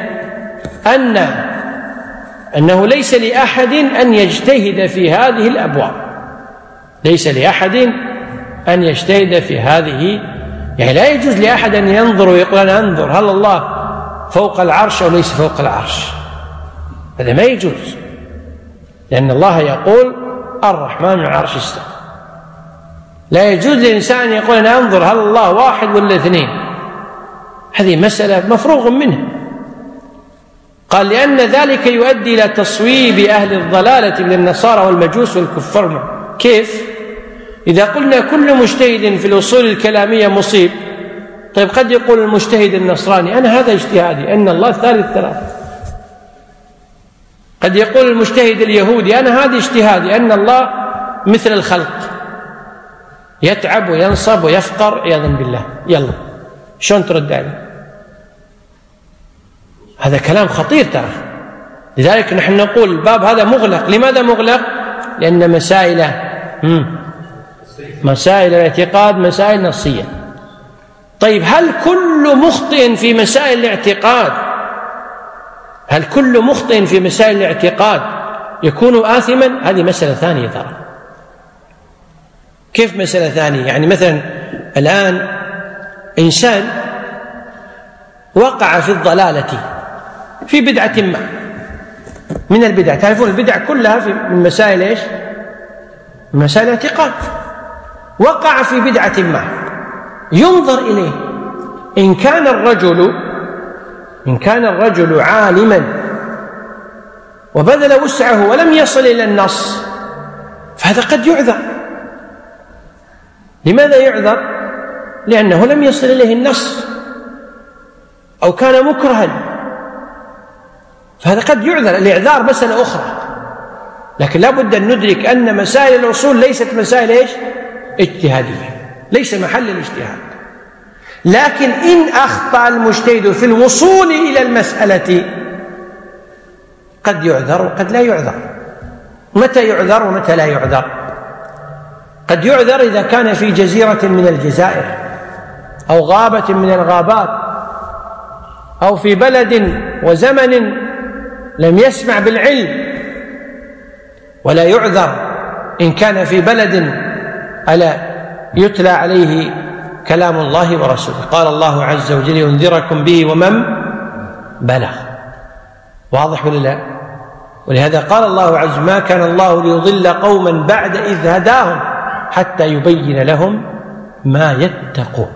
أنه ليس لأحد أن يجتهد في هذه الأبواب. ليس لأحد أن يجتهد في هذه، يعني لا يجوز لأحد أن ينظر ويقول أنا أنظر هل الله فوق العرش أو ليس فوق العرش. هذا ما يجوز، لأن الله يقول الرحمن على العرش استوى. لا يجوز للإنسان يقول أنا أنظر هل الله واحد ولا اثنين. هذه مسألة مفروغ منها. قال لأن ذلك يؤدي إلى تصويب أهل الضلالة من النصارى والمجوس والكفار. كيف؟ إذا قلنا كل مجتهد في الأصول الكلامية مصيب، طيب قد يقول المجتهد النصراني أنا هذا اجتهادي أن الله ثالث ثلاثة. قد يقول المجتهد اليهودي أنا هذا اجتهادي أن الله مثل الخلق يتعب وينصب ويفقر عياذا بالله. يلا شلون ترد عليه؟ هذا كلام خطير ترى. لذلك نحن نقول الباب هذا مغلق. لماذا مغلق؟ لأن مسائل الاعتقاد مسائل نصية. طيب هل كل مخطئ في مسائل الاعتقاد يكون آثما؟ هذه مسألة ثانية ترى. كيف مسألة ثانية؟ يعني مثلا الآن إنسان وقع في الضلالة في بدعة ما من البدع، تعرفون البدع كلها من مسائل إيش؟ من مسائل الاعتقاد. وقع في بدعة ما، ينظر إليه. إن كان الرجل عالما وبذل وسعه ولم يصل إلى النص فهذا قد يعذر. لماذا يعذر؟ لأنه لم يصل إليه النص أو كان مكرها، فهذا قد يعذر. الإعذار مسألة أخرى، لكن لا بد أن ندرك أن مسائل الأصول ليست مسائل إيش؟ اجتهادية، ليس محل الاجتهاد. لكن إن أخطأ المجتهد في الوصول إلى المسألة قد يعذر وقد لا يعذر. متى يعذر ومتى لا يعذر؟ قد يعذر إذا كان في جزيرة من الجزائر أو غابة من الغابات أو في بلد وزمن لم يسمع بالعلم، ولا يعذر إن كان في بلد ألا يتلى عليه كلام الله ورسوله. قال الله عز وجل ينذركم به ومن بلغ. واضح ولا لا؟ ولهذا قال الله عز وجل ما كان الله ليضل قوما بعد إذ هداهم حتى يبين لهم ما يتقون.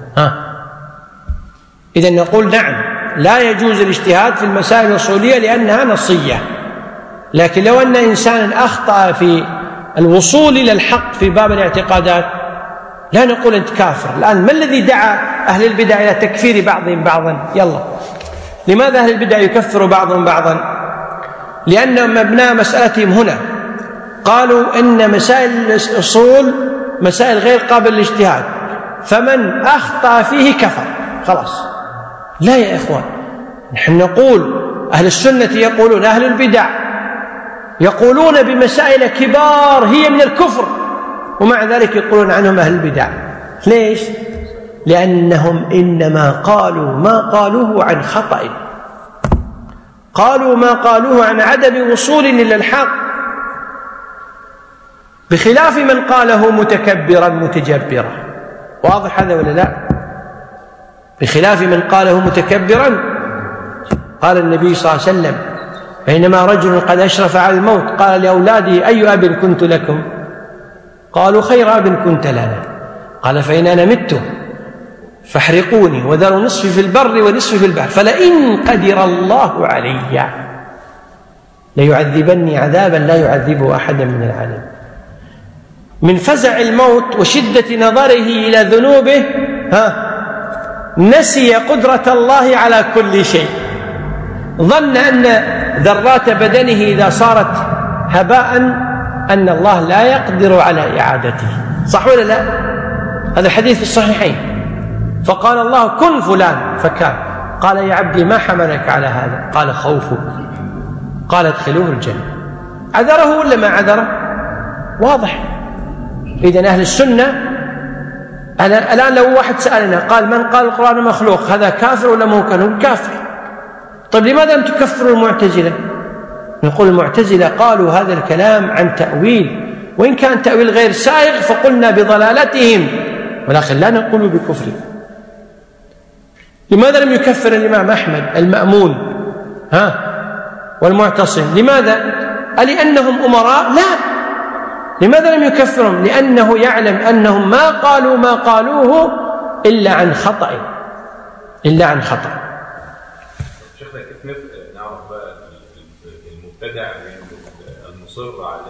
إذن نقول نعم لا يجوز الاجتهاد في المسائل الأصولية لأنها نصية، لكن لو أن إنسانا أخطأ في الوصول إلى الحق في باب الاعتقادات لا نقول أنت كافر. الآن ما الذي دعا أهل البدع إلى تكفير بعضهم بعضا؟ يلا، لماذا أهل البدع يكفر بعضهم بعضا؟ لأن مبنى مسألتهم هنا قالوا إن مسائل الأصول مسائل غير قابل للاجتهاد، فمن أخطأ فيه كفر خلاص. لا يا إخوان، نحن نقول أهل السنة يقولون أهل البدع يقولون بمسائل كبار هي من الكفر، ومع ذلك يقولون عنهم أهل البدع. ليش؟ لأنهم إنما قالوا ما قالوه عن خطأ، قالوا ما قالوه عن عدم وصول إلى الحق، بخلاف من قاله متكبرا متجبرا. واضح هذا ولا لا؟ بخلاف من قاله متكبرا. قال النبي صلى الله عليه وسلم بينما رجل قد أشرف على الموت قال لأولاده أي أب كنت لكم؟ قالوا خير أب كنت لنا. قال فإن أنا مت فاحرقوني وذروا نصفي في البر ونصفي في البحر، فلئن قدر الله علي ليعذبني عذابا لا يعذبه أحدا من العالمين. من فزع الموت وشدة نظره إلى ذنوبه نسي قدرة الله على كل شيء، ظن أن ذرات بدنه إذا صارت هباء أن الله لا يقدر على إعادته. صح ولا لا؟ هذا الحديث في الصحيحين. فقال الله كن فلان فكان. قال يا عبدي ما حملك على هذا؟ قال خوفك. قال ادخلوه الجنة. عذره ولا ما عذره؟ واضح. إذن أهل السنة الآن لو واحد سألنا قال من قال القرآن مخلوق هذا كافر ولا مو كافر؟ طيب لماذا لم تكفروا المعتزلة؟ نقول المعتزلة قالوا هذا الكلام عن تأويل، وإن كان تأويل غير سائغ فقلنا بضلالتهم، ولكن لا نقول بكفرهم. لماذا لم يكفر الإمام أحمد المأمون والمعتصم؟ لماذا؟ لأنهم أمراء؟ لا. لماذا لم يكفرهم؟ لأنه يعلم أنهم ما قالوا ما قالوه إلا عن خطأ. شيخنا كيف نعرف بقى المبتدع المصر على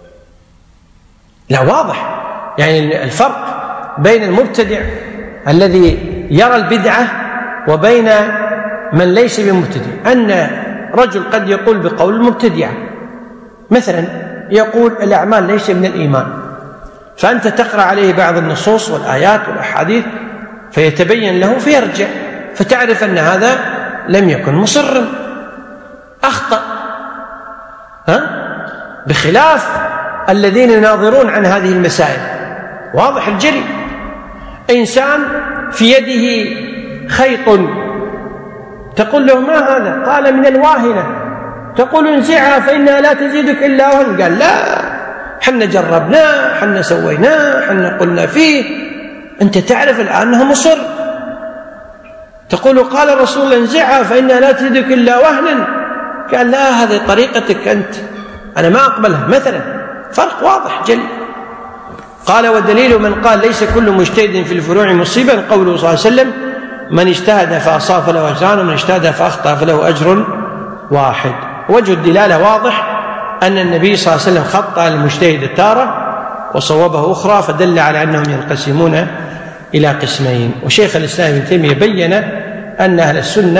لا واضح، يعني الفرق بين المبتدع الذي يرى البدعة وبين من ليس بمبتدع، أن رجل قد يقول بقول المبتدعة مثلا يقول الأعمال ليس من الإيمان، فأنت تقرأ عليه بعض النصوص والآيات والأحاديث فيتبين له فيرجع، فتعرف أن هذا لم يكن مصرا، أخطأ، بخلاف الذين يناظرون عن هذه المسائل. واضح الجلي، إنسان في يده خيط تقول له ما هذا؟ قال من الواهنة. تقول انزعها فإنها لا تزيدك إلا وهن. قال لا، حنا جربناه، حنا سويناه، حنا قلنا فيه. أنت تعرف الآن أنه مصر. تقول قال الرسول الله انزعها فإنها لا تزيدك إلا وهنا. قال لا، هذه طريقتك أنت، أنا ما أقبلها مثلا. فرق واضح جل. قال ودليل من قال ليس كل مجتهد في الفروع مصيبا قوله صلى الله عليه وسلم من اجتهد فأصاب فله أجران ومن اجتهد فأخطأ فله أجر واحد. وجه الدلالة واضح، أن النبي صلى الله عليه وسلم خطأ المجتهد تارة وصوبه أخرى، فدل على أنهم ينقسمون إلى قسمين. وشيخ الإسلام ابن تيمية بين أن أهل السنة